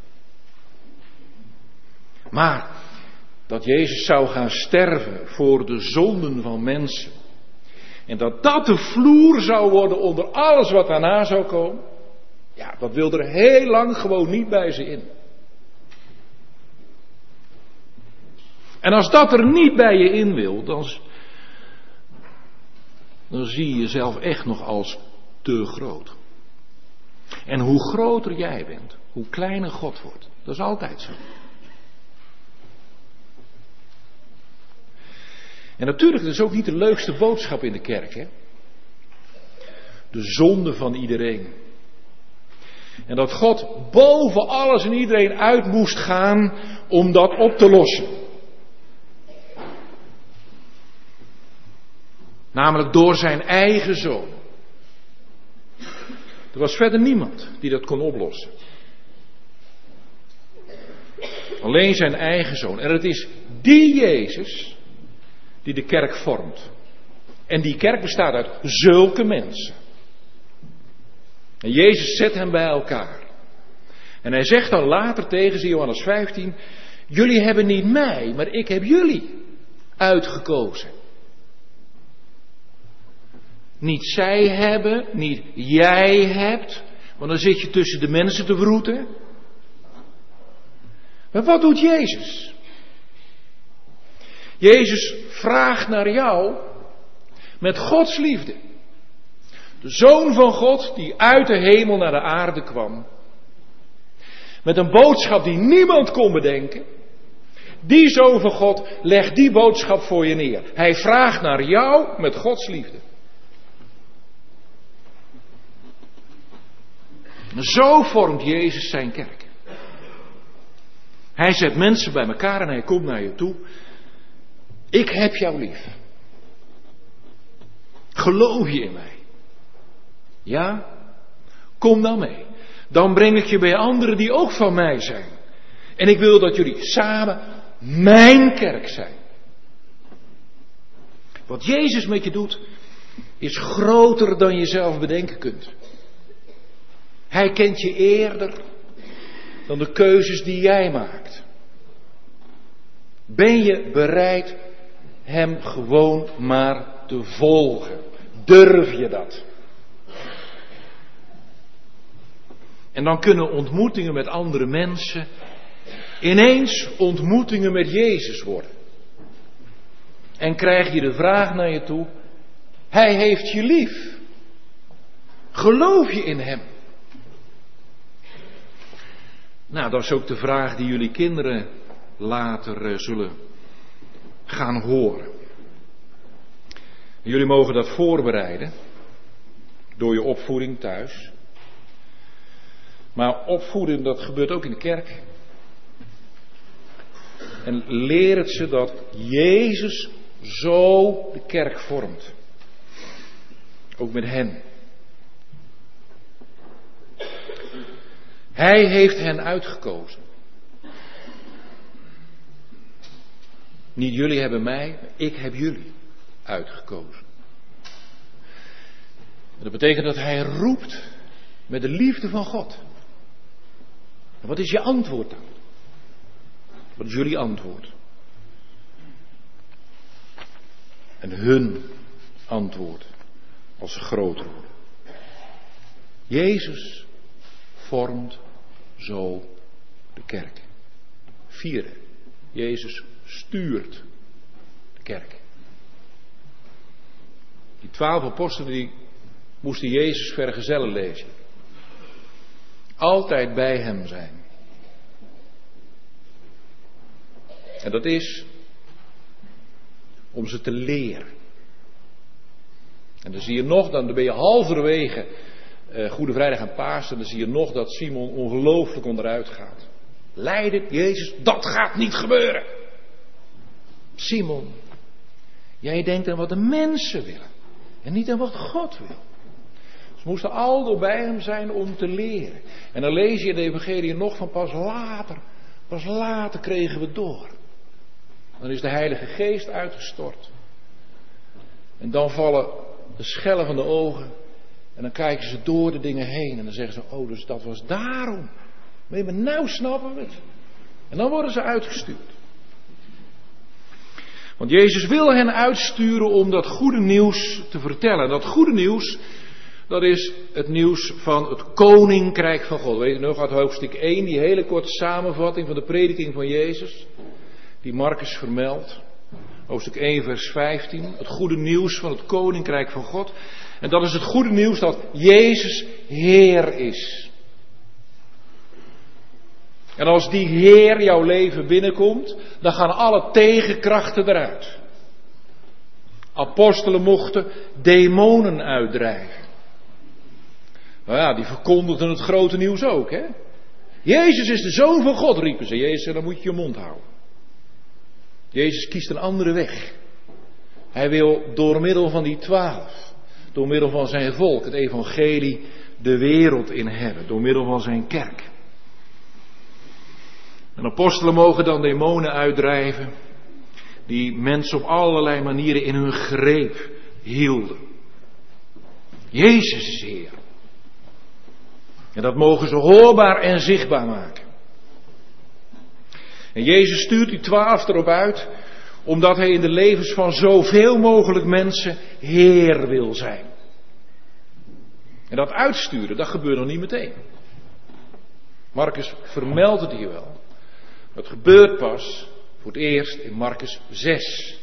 Maar dat Jezus zou gaan sterven voor de zonden van mensen. En dat dat de vloer zou worden onder alles wat daarna zou komen. Ja, dat wil er heel lang gewoon niet bij ze in. En als dat er niet bij je in wil, dan, dan zie je jezelf echt nog als te groot. En hoe groter jij bent, hoe kleiner God wordt. Dat is altijd zo. En natuurlijk, dat is ook niet de leukste boodschap in de kerk, hè? De zonde van iedereen. En dat God boven alles en iedereen uit moest gaan om dat op te lossen. Namelijk door zijn eigen zoon. Er was verder niemand die dat kon oplossen. Alleen zijn eigen zoon. En het is die Jezus die de kerk vormt. En die kerk bestaat uit zulke mensen. En Jezus zet hen bij elkaar. En hij zegt dan later tegen ze, Johannes vijftien, jullie hebben niet mij, maar ik heb jullie uitgekozen. Niet zij hebben, niet jij hebt, want dan zit je tussen de mensen te wroeten. Maar wat doet Jezus? Jezus vraagt naar jou met Gods liefde. De Zoon van God die uit de hemel naar de aarde kwam. Met een boodschap die niemand kon bedenken. Die Zoon van God legt die boodschap voor je neer. Hij vraagt naar jou met Gods liefde. Zo vormt Jezus zijn kerk. Hij zet mensen bij elkaar en hij komt naar je toe. Ik heb jou lief. Geloof je in mij? Ja? Kom dan mee. Dan breng ik je bij anderen die ook van mij zijn. En ik wil dat jullie samen mijn kerk zijn. Wat Jezus met je doet, is groter dan je zelf bedenken kunt. Hij kent je eerder dan de keuzes die jij maakt. Ben je bereid hem gewoon maar te volgen. Durf je dat? En dan kunnen ontmoetingen met andere mensen ineens ontmoetingen met Jezus worden. En krijg je de vraag naar je toe: Hij heeft je lief. Geloof je in hem? Nou, dat is ook de vraag die jullie kinderen later uh, zullen gaan horen. En jullie mogen dat voorbereiden door je opvoeding thuis. Maar opvoeden, dat gebeurt ook in de kerk. En leer het ze dat Jezus zo de kerk vormt. Ook met hen. Hij heeft hen uitgekozen. Niet jullie hebben mij, ik heb jullie uitgekozen. En dat betekent dat hij roept met de liefde van God. En wat is je antwoord dan? Wat is jullie antwoord? En hun antwoord als ze groter worden. Jezus vormt zo de kerk. Vierde. Jezus stuurt de kerk. Die twaalf apostelen die moesten Jezus vergezellen lezen. Altijd bij hem zijn. En dat is om ze te leren. En dan zie je nog, dan ben je halverwege uh, Goede Vrijdag en Pasen, en dan zie je nog dat Simon ongelooflijk onderuit gaat. Lijden, Jezus, dat gaat niet gebeuren. Simon, jij denkt aan wat de mensen willen en niet aan wat God wil. Ze moesten aldoor bij hem zijn om te leren. En dan lees je in de evangelie nog van pas later, pas later kregen we door. Dan is de Heilige Geest uitgestort. En dan vallen de schellen van de ogen. En dan kijken ze door de dingen heen. En dan zeggen ze, oh, dus dat was daarom. Maar nou snappen we het. En dan worden ze uitgestuurd. Want Jezus wil hen uitsturen om dat goede nieuws te vertellen. Dat goede nieuws, dat is het nieuws van het Koninkrijk van God. Weet je nog uit hoofdstuk één, die hele korte samenvatting van de prediking van Jezus. Die Marcus vermeldt. Hoofdstuk één vers vijftien. Het goede nieuws van het Koninkrijk van God. En dat is het goede nieuws dat Jezus Heer is. En als die Heer jouw leven binnenkomt, dan gaan alle tegenkrachten eruit. Apostelen mochten demonen uitdrijven. Nou ja, die verkondigden het grote nieuws ook, hè. Jezus is de Zoon van God, riepen ze. Jezus, dan moet je je mond houden. Jezus kiest een andere weg. Hij wil door middel van die twaalf, door middel van zijn volk, het evangelie, de wereld in hebben. Door middel van zijn kerk. En apostelen mogen dan demonen uitdrijven die mensen op allerlei manieren in hun greep hielden. Jezus is Heer. En dat mogen ze hoorbaar en zichtbaar maken. En Jezus stuurt die twaalf erop uit, omdat hij in de levens van zoveel mogelijk mensen Heer wil zijn. En dat uitsturen, dat gebeurt nog niet meteen. Marcus vermeldt het hier wel. Het gebeurt pas voor het eerst in Marcus zes.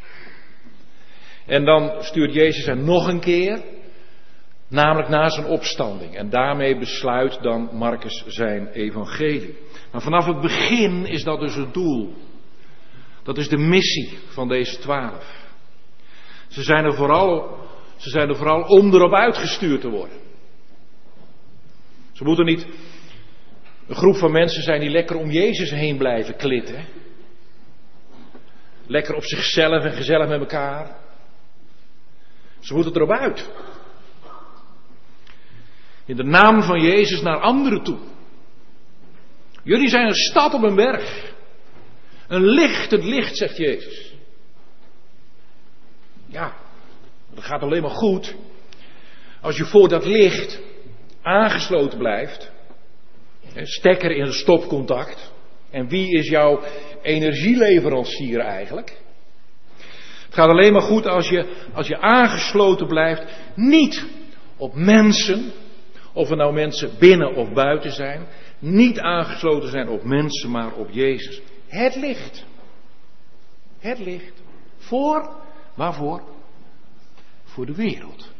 En dan stuurt Jezus hen nog een keer, namelijk na zijn opstanding. En daarmee besluit dan Marcus zijn evangelie. Maar vanaf het begin is dat dus het doel. Dat is de missie van deze twaalf. Ze zijn er vooral, ze zijn er vooral om erop uitgestuurd te worden. Ze moeten niet een groep van mensen zijn die lekker om Jezus heen blijven klitten. Lekker op zichzelf en gezellig met elkaar. Ze moeten erop uit. In de naam van Jezus naar anderen toe. Jullie zijn een stad op een berg. Een lichtend licht, zegt Jezus. Ja, dat gaat alleen maar goed als je voor dat licht aangesloten blijft. Stekker in een stopcontact. En wie is jouw energieleverancier eigenlijk? Het gaat alleen maar goed als je, als je aangesloten blijft, niet op mensen, of er nou mensen binnen of buiten zijn, niet aangesloten zijn op mensen, maar op Jezus. Het licht. Het licht. Voor, waarvoor? Voor de wereld.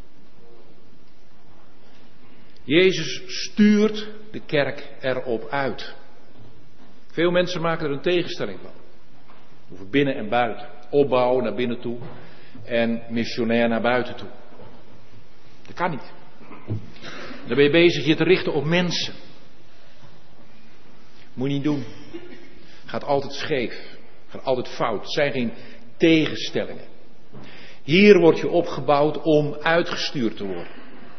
Jezus stuurt de kerk erop uit. Veel mensen maken er een tegenstelling van. Over binnen en buiten. Opbouw naar binnen toe en missionair naar buiten toe. Dat kan niet. Dan ben je bezig je te richten op mensen. Moet je niet doen. Gaat altijd scheef. Gaat altijd fout. Het zijn geen tegenstellingen. Hier word je opgebouwd om uitgestuurd te worden.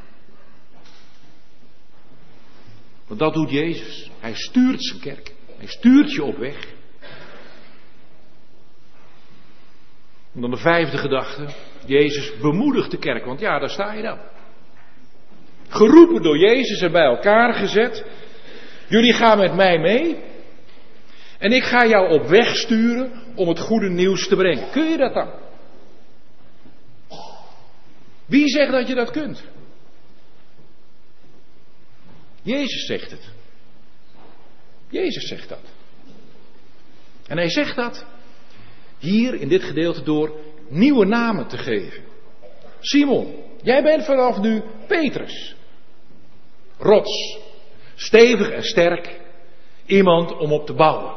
Want dat doet Jezus. Hij stuurt zijn kerk. Hij stuurt je op weg. En dan de vijfde gedachte. Jezus bemoedigt de kerk. Want ja, daar sta je dan. Geroepen door Jezus en bij elkaar gezet. Jullie gaan met mij mee. En ik ga jou op weg sturen om het goede nieuws te brengen. Kun je dat dan? Wie zegt dat je dat kunt? Jezus zegt het. Jezus zegt dat. En hij zegt dat hier in dit gedeelte door nieuwe namen te geven. Simon, jij bent vanaf nu Petrus. Rots. Stevig en sterk. Iemand om op te bouwen.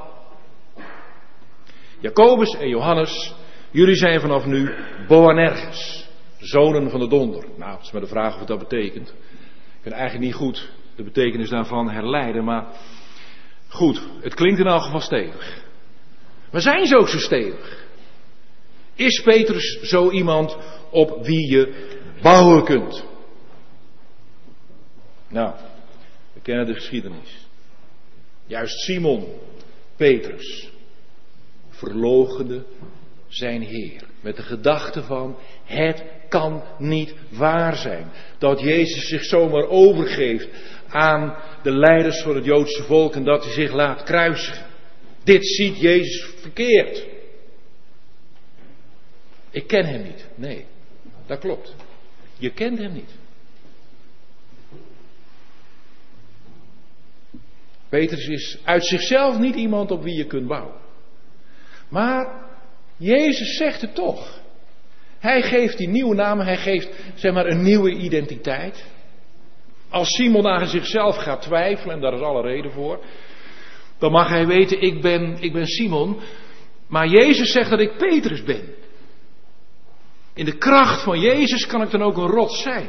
Jacobus en Johannes, jullie zijn vanaf nu Boanerges. Zonen van de donder. Nou, het is maar de vraag of wat dat betekent. Ik kan eigenlijk niet goed de betekenis daarvan herleiden, maar goed, het klinkt in elk geval stevig. Maar zijn ze ook zo stevig? Is Petrus zo iemand op wie je bouwen kunt? Nou, we kennen de geschiedenis. Juist Simon, Petrus, verloochende zijn Heer. Met de gedachte van, het kan niet waar zijn dat Jezus zich zomaar overgeeft aan de leiders van het Joodse volk en dat hij zich laat kruisigen. Dit ziet Jezus verkeerd. Ik ken hem niet. Nee, dat klopt. Je kent hem niet. Petrus is uit zichzelf niet iemand op wie je kunt bouwen. Maar Jezus zegt het toch. Hij geeft die nieuwe naam, hij geeft zeg maar een nieuwe identiteit. Als Simon aan zichzelf gaat twijfelen, en daar is alle reden voor, dan mag hij weten, ik ben, ik ben Simon, maar Jezus zegt dat ik Petrus ben. In de kracht van Jezus kan ik dan ook een rots zijn.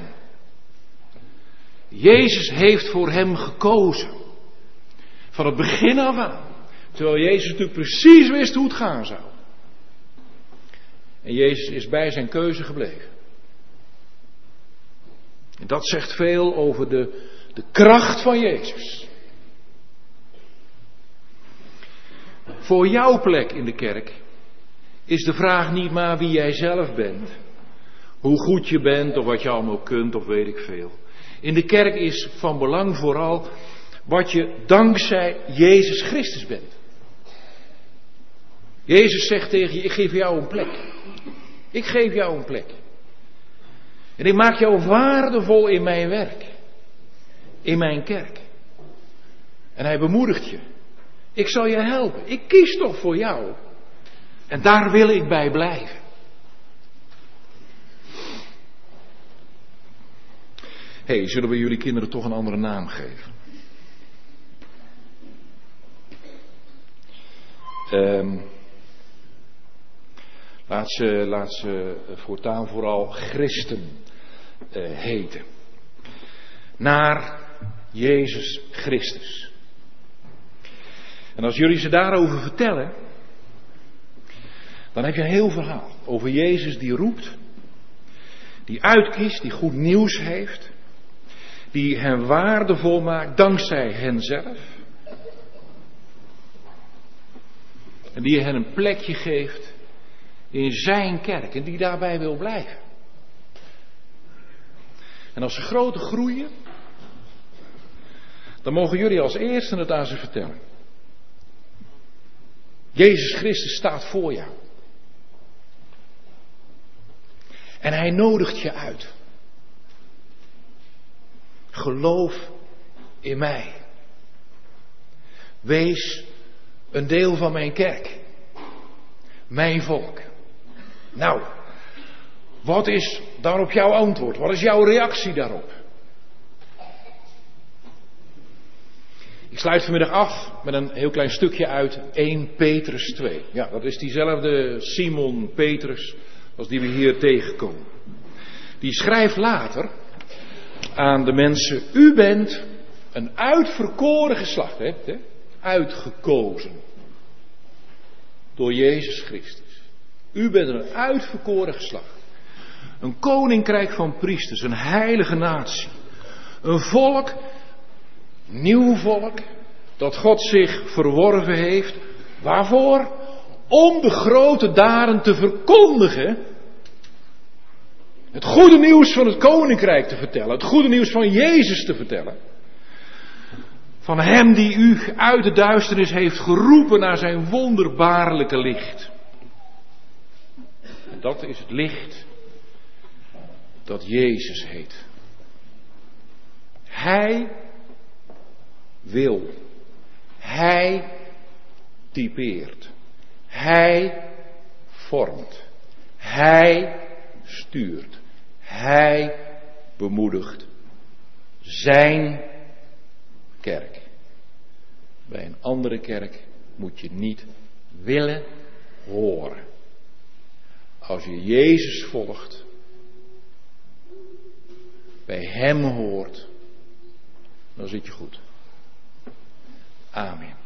Jezus heeft voor hem gekozen. Van het begin af aan. Terwijl Jezus natuurlijk precies wist hoe het gaan zou. En Jezus is bij zijn keuze gebleven. En dat zegt veel over de, de kracht van Jezus. Voor jouw plek in de kerk is de vraag niet maar wie jij zelf bent. Hoe goed je bent of wat je allemaal kunt of weet ik veel. In de kerk is van belang vooral wat je dankzij Jezus Christus bent. Jezus zegt tegen je, ik geef jou een plek. Ik geef jou een plek. En ik maak jou waardevol in mijn werk. In mijn kerk. En hij bemoedigt je. Ik zal je helpen. Ik kies toch voor jou. En daar wil ik bij blijven. Hé, hey, zullen we jullie kinderen toch een andere naam geven? Um, laat, ze, laat ze voortaan vooral christen uh, heten. Naar Jezus Christus. En als jullie ze daarover vertellen, dan heb je een heel verhaal over Jezus die roept, die uitkiest, die goed nieuws heeft, die hen waardevol maakt dankzij henzelf. En die hen een plekje geeft in zijn kerk en die daarbij wil blijven. En als ze groter groeien, dan mogen jullie als eerste het aan ze vertellen. Jezus Christus staat voor jou. En hij nodigt je uit. Geloof in mij. Wees een deel van mijn kerk. Mijn volk. Nou, wat is daarop jouw antwoord? Wat is jouw reactie daarop? Ik sluit vanmiddag af met een heel klein stukje uit Eerste Petrus twee. Ja, dat is diezelfde Simon Petrus als die we hier tegenkomen. Die schrijft later aan de mensen: u bent een uitverkoren geslacht, hè? Uitgekozen door Jezus Christus. U bent een uitverkoren geslacht. Een koninkrijk van priesters, een heilige natie. Een volk, nieuw volk, dat God zich verworven heeft. Waarvoor? Om de grote daden te verkondigen. Het goede nieuws van het koninkrijk te vertellen. Het goede nieuws van Jezus te vertellen. Van hem die u uit de duisternis heeft geroepen naar zijn wonderbaarlijke licht. En dat is het licht dat Jezus heet. Hij wil. Hij typeert. Hij vormt. Hij stuurt. Hij bemoedigt zijn kerk. Bij een andere kerk moet je niet willen horen. Als je Jezus volgt, bij hem hoort, dan zit je goed. Amen.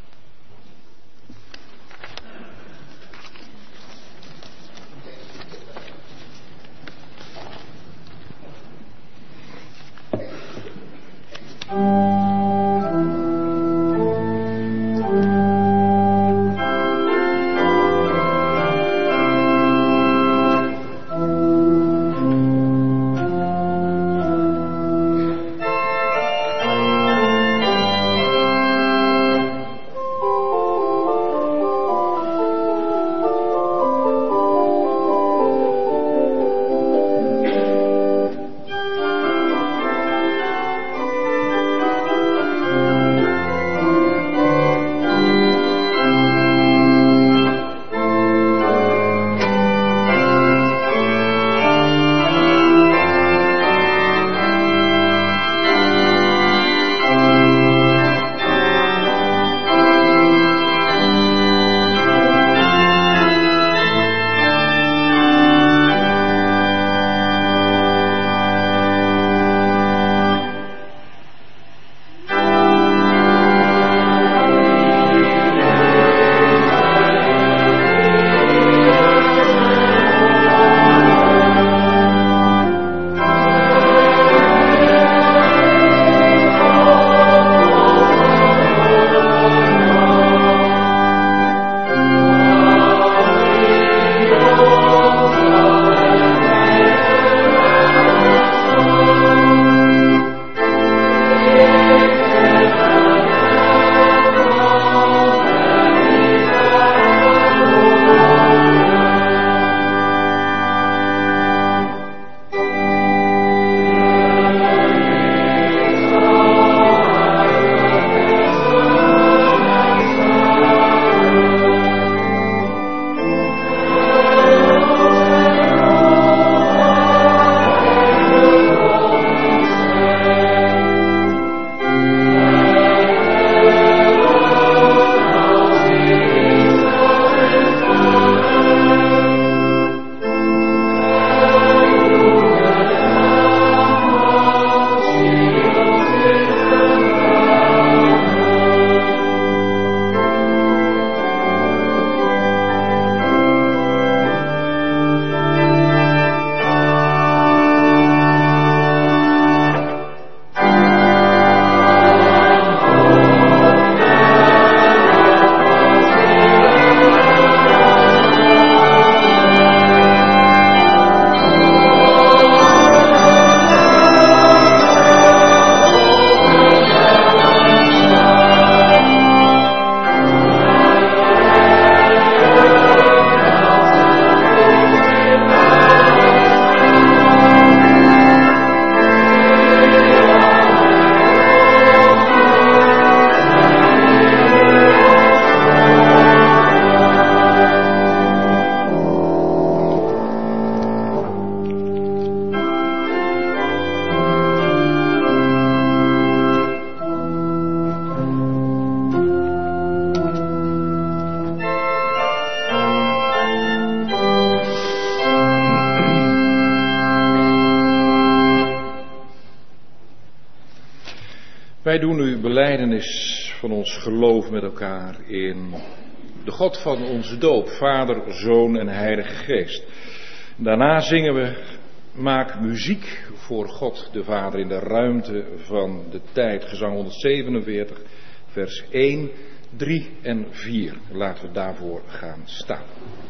Wij doen nu belijdenis van ons geloof met elkaar in de God van onze doop, Vader, Zoon en Heilige Geest. Daarna zingen we, maak muziek voor God de Vader in de ruimte van de tijd. Gezang honderdzevenenveertig, vers één, drie en vier. Laten we daarvoor gaan staan.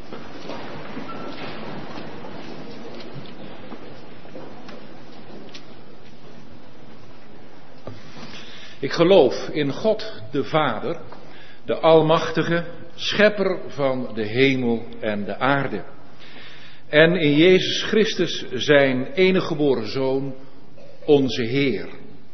Ik geloof in God de Vader, de Almachtige, Schepper van de hemel en de aarde. En in Jezus Christus zijn enige geboren Zoon, onze Heer.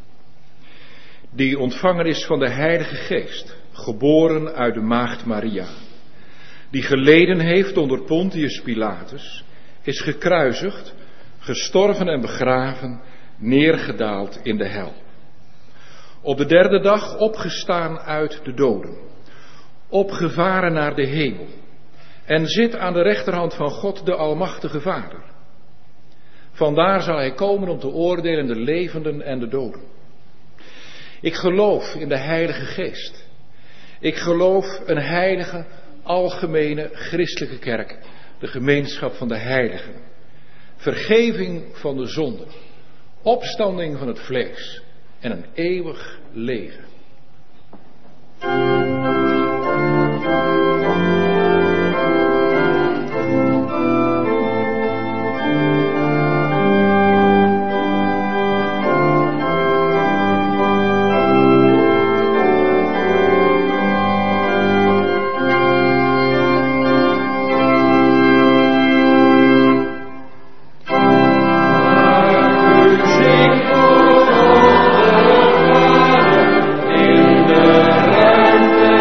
Die ontvangen is van de Heilige Geest, geboren uit de maagd Maria. Die geleden heeft onder Pontius Pilatus, is gekruisigd, gestorven en begraven, neergedaald in de hel. Op de derde dag opgestaan uit de doden, opgevaren naar de hemel en zit aan de rechterhand van God de Almachtige Vader. Vandaar zal hij komen om te oordelen de levenden en de doden. Ik geloof in de Heilige Geest. Ik geloof een heilige, algemene, christelijke kerk, de gemeenschap van de heiligen, vergeving van de zonden, opstanding van het vlees en een eeuwig leven. In de ruimte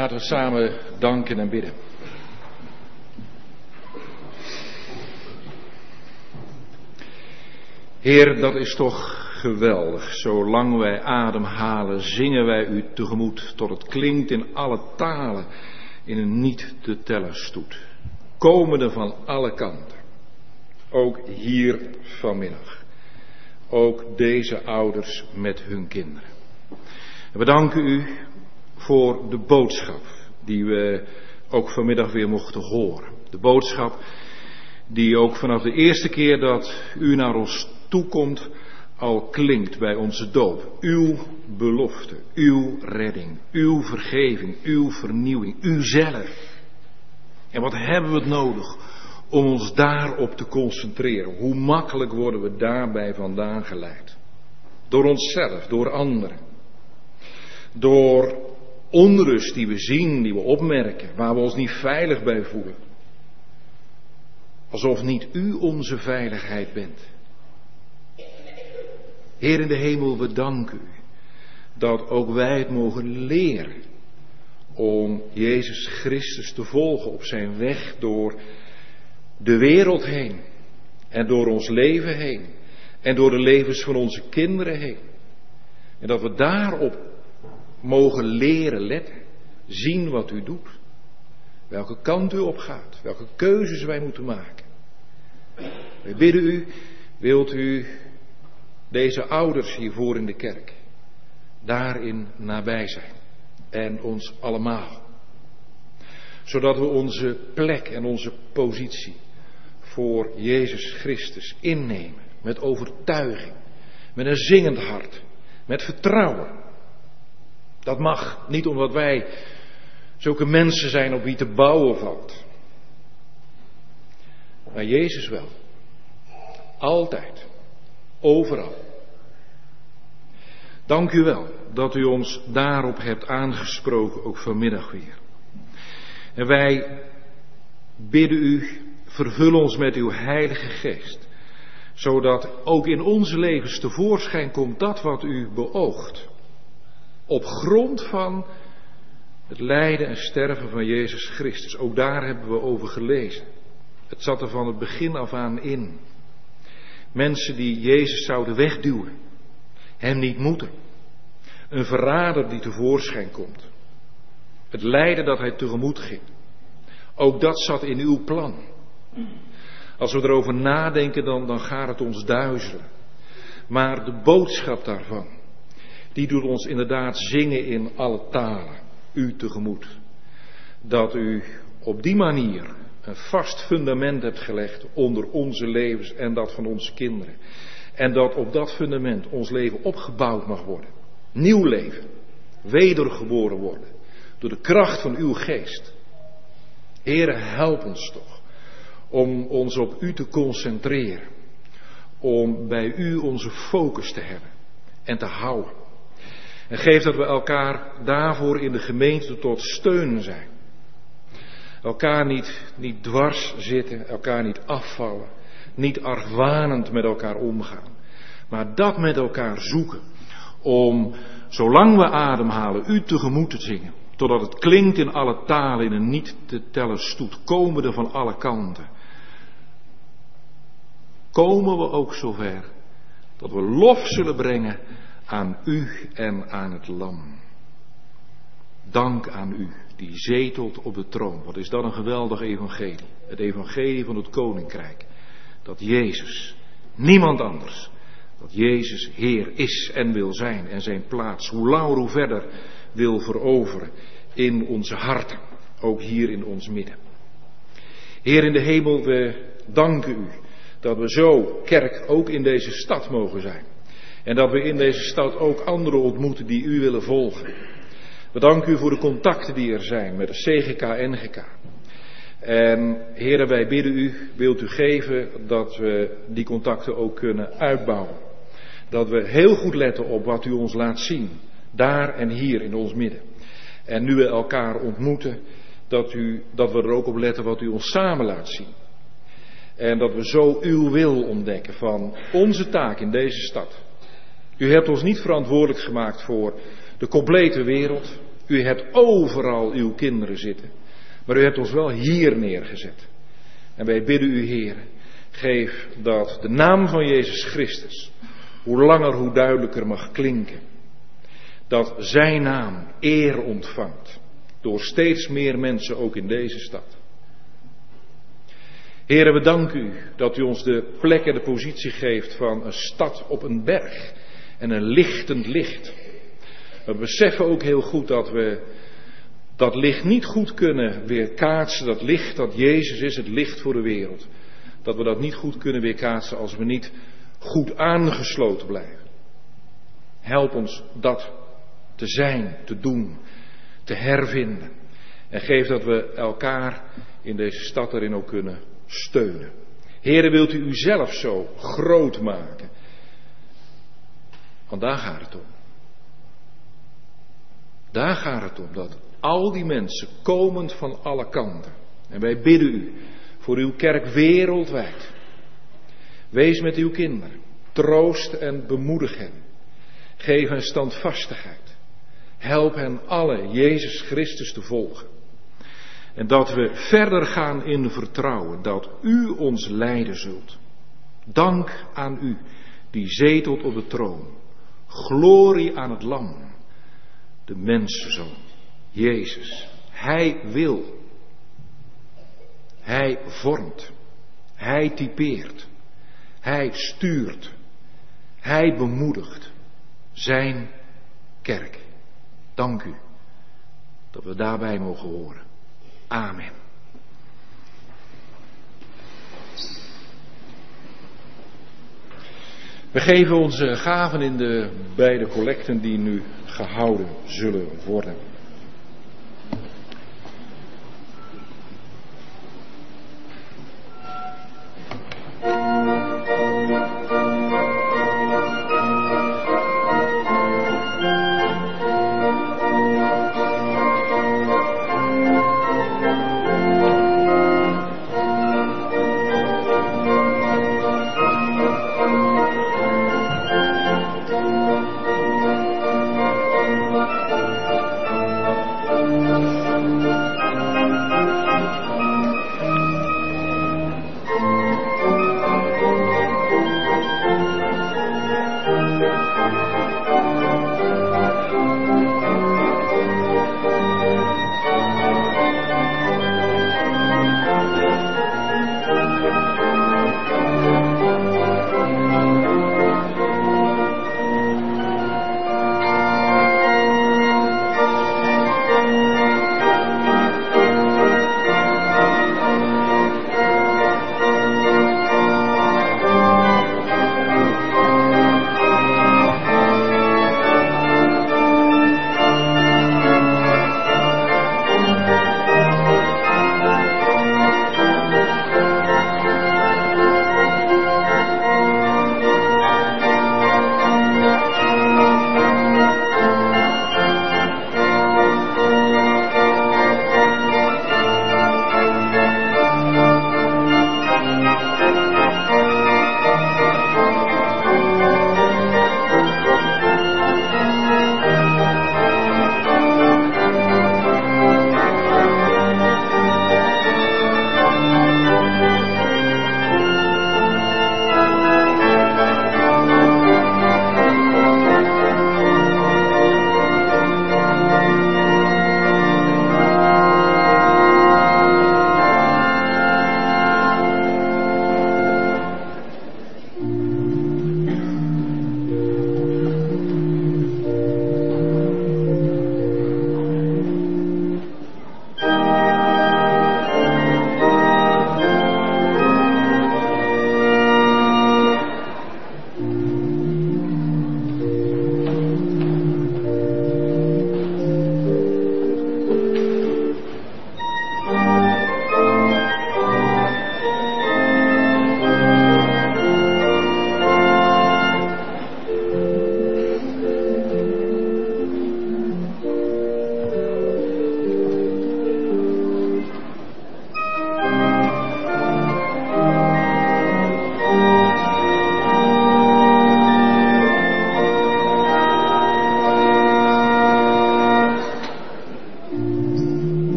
Laten we samen danken en bidden. Heer, dat is toch geweldig. Zolang wij ademhalen, zingen wij u tegemoet, tot het klinkt in alle talen, in een niet te tellen stoet. Komende van alle kanten. Ook hier vanmiddag. Ook deze ouders met hun kinderen. En we danken u voor de boodschap die we ook vanmiddag weer mochten horen. De boodschap die ook vanaf de eerste keer dat u naar ons toekomt al klinkt bij onze doop. Uw belofte, uw redding, uw vergeving, uw vernieuwing, uzelf. En wat hebben we het nodig om ons daarop te concentreren? Hoe makkelijk worden we daarbij vandaan geleid? Door onszelf, door anderen. Door onrust die we zien, die we opmerken, waar we ons niet veilig bij voelen. Alsof niet u onze veiligheid bent. Heer in de hemel, we danken u dat ook wij het mogen leren om Jezus Christus te volgen op zijn weg door de wereld heen en door ons leven heen en door de levens van onze kinderen heen. En dat we daarop mogen leren letten, zien wat u doet, welke kant u op gaat, welke keuzes wij moeten maken. Wij bidden u, wilt u deze ouders hiervoor in de kerk daarin nabij zijn en ons allemaal. Zodat we onze plek en onze positie voor Jezus Christus innemen met overtuiging, met een zingend hart, met vertrouwen. Dat mag niet omdat wij zulke mensen zijn op wie te bouwen valt. Maar Jezus wel. Altijd. Overal. Dank u wel dat u ons daarop hebt aangesproken, ook vanmiddag weer. En wij bidden u, vervul ons met uw Heilige Geest, zodat ook in onze levens tevoorschijn komt dat wat u beoogt. Op grond van het lijden en sterven van Jezus Christus. Ook daar hebben we over gelezen. Het zat er van het begin af aan in. Mensen die Jezus zouden wegduwen. Hem niet moeten. Een verrader die tevoorschijn komt. Het lijden dat hij tegemoet ging. Ook dat zat in uw plan. Als we erover nadenken, dan, dan gaat het ons duizelen. Maar de boodschap daarvan, die doet ons inderdaad zingen in alle talen. U tegemoet. Dat u op die manier een vast fundament hebt gelegd onder onze levens en dat van onze kinderen. En dat op dat fundament ons leven opgebouwd mag worden. Nieuw leven. Wedergeboren worden. Door de kracht van uw geest. Heere, help ons toch. Om ons op u te concentreren. Om bij u onze focus te hebben. En te houden. En geef dat we elkaar daarvoor in de gemeente tot steun zijn. Elkaar niet, niet dwars zitten, elkaar niet afvallen, niet argwanend met elkaar omgaan. Maar dat met elkaar zoeken, om zolang we ademhalen u tegemoet te zingen. Totdat het klinkt in alle talen in een niet te tellen stoet, komende van alle kanten. Komen we ook zover dat we lof zullen brengen aan u en aan het lam. Dank aan u, die zetelt op de troon. Wat is dat een geweldig evangelie. Het evangelie van het koninkrijk. Dat Jezus, niemand anders, dat Jezus Heer is en wil zijn en zijn plaats, hoe langer hoe verder, wil veroveren in onze harten. Ook hier in ons midden. Heer in de hemel, we danken u dat we zo kerk ook in deze stad mogen zijn. En dat we in deze stad ook anderen ontmoeten die u willen volgen. We danken u voor de contacten die er zijn met de C G K en N G K. En heren, wij bidden u, wilt u geven dat we die contacten ook kunnen uitbouwen. Dat we heel goed letten op wat u ons laat zien. Daar en hier in ons midden. En nu we elkaar ontmoeten, dat, u, dat we er ook op letten wat u ons samen laat zien. En dat we zo uw wil ontdekken van onze taak in deze stad. U hebt ons niet verantwoordelijk gemaakt voor de complete wereld. U hebt overal uw kinderen zitten. Maar u hebt ons wel hier neergezet. En wij bidden u, Heer, geef dat de naam van Jezus Christus hoe langer hoe duidelijker mag klinken. Dat zijn naam eer ontvangt door steeds meer mensen ook in deze stad. Heere, we danken u dat u ons de plek en de positie geeft van een stad op een berg en een lichtend licht. We beseffen ook heel goed dat we dat licht niet goed kunnen weerkaatsen, dat licht dat Jezus is, het licht voor de wereld. Dat we dat niet goed kunnen weerkaatsen als we niet goed aangesloten blijven. Help ons dat te zijn, te doen, te hervinden. En geef dat we elkaar in deze stad erin ook kunnen steunen. Heere, wilt u uzelf zo groot maken? Want daar gaat het om. Daar gaat het om, dat al die mensen, komend van alle kanten. En wij bidden u voor uw kerk wereldwijd. Wees met uw kinderen. Troost en bemoedig hen. Geef hen standvastigheid. Help hen alle Jezus Christus te volgen. En dat we verder gaan in vertrouwen dat u ons leiden zult. Dank aan u die zetelt op de troon. Glorie aan het Lam, de mensenzoon, Jezus. Hij wil. Hij vormt. Hij typeert. Hij stuurt. Hij bemoedigt zijn kerk. Dank u dat we daarbij mogen horen. Amen. We geven onze gaven in de beide collecten die nu gehouden zullen worden.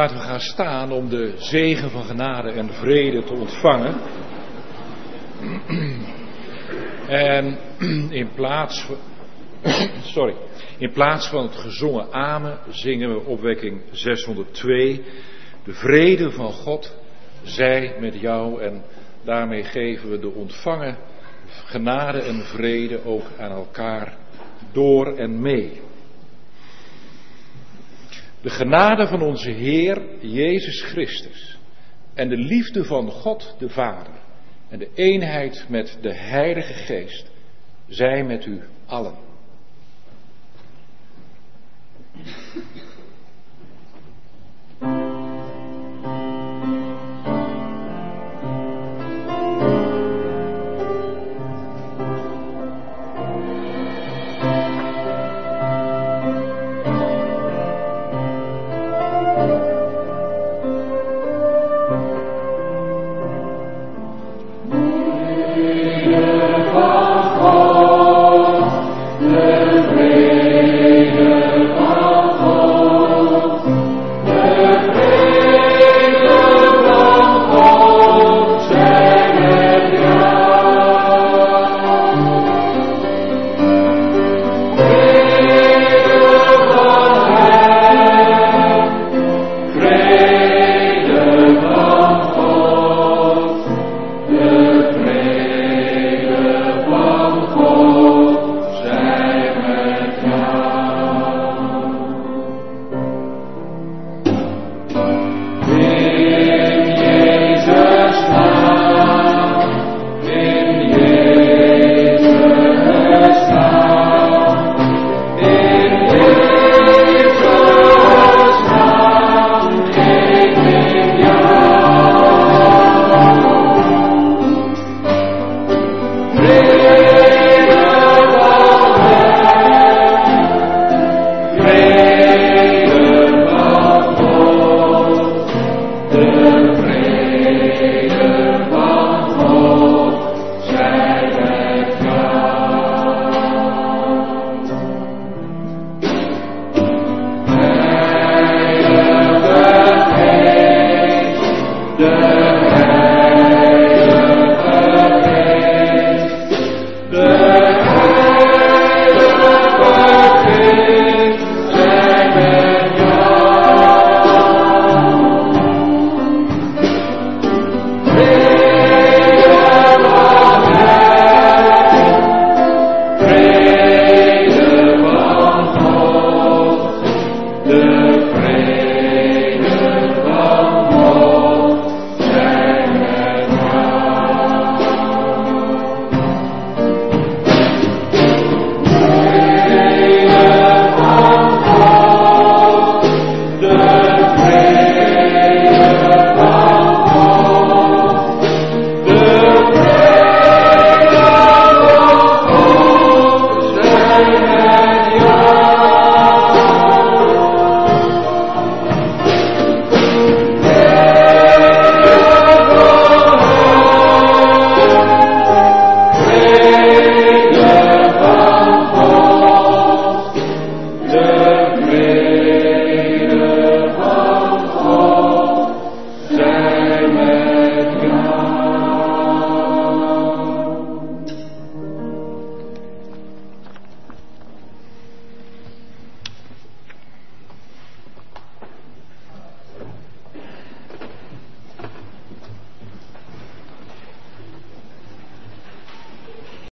laten we gaan staan om de zegen van genade en vrede te ontvangen. En in plaats van, sorry, in plaats van het gezongen amen zingen we opwekking zeshonderdtwee. De vrede van God zij met jou, en daarmee geven we de ontvangen genade en vrede ook aan elkaar door en mee. De genade van onze Heer Jezus Christus en de liefde van God de Vader en de eenheid met de Heilige Geest zij met u allen.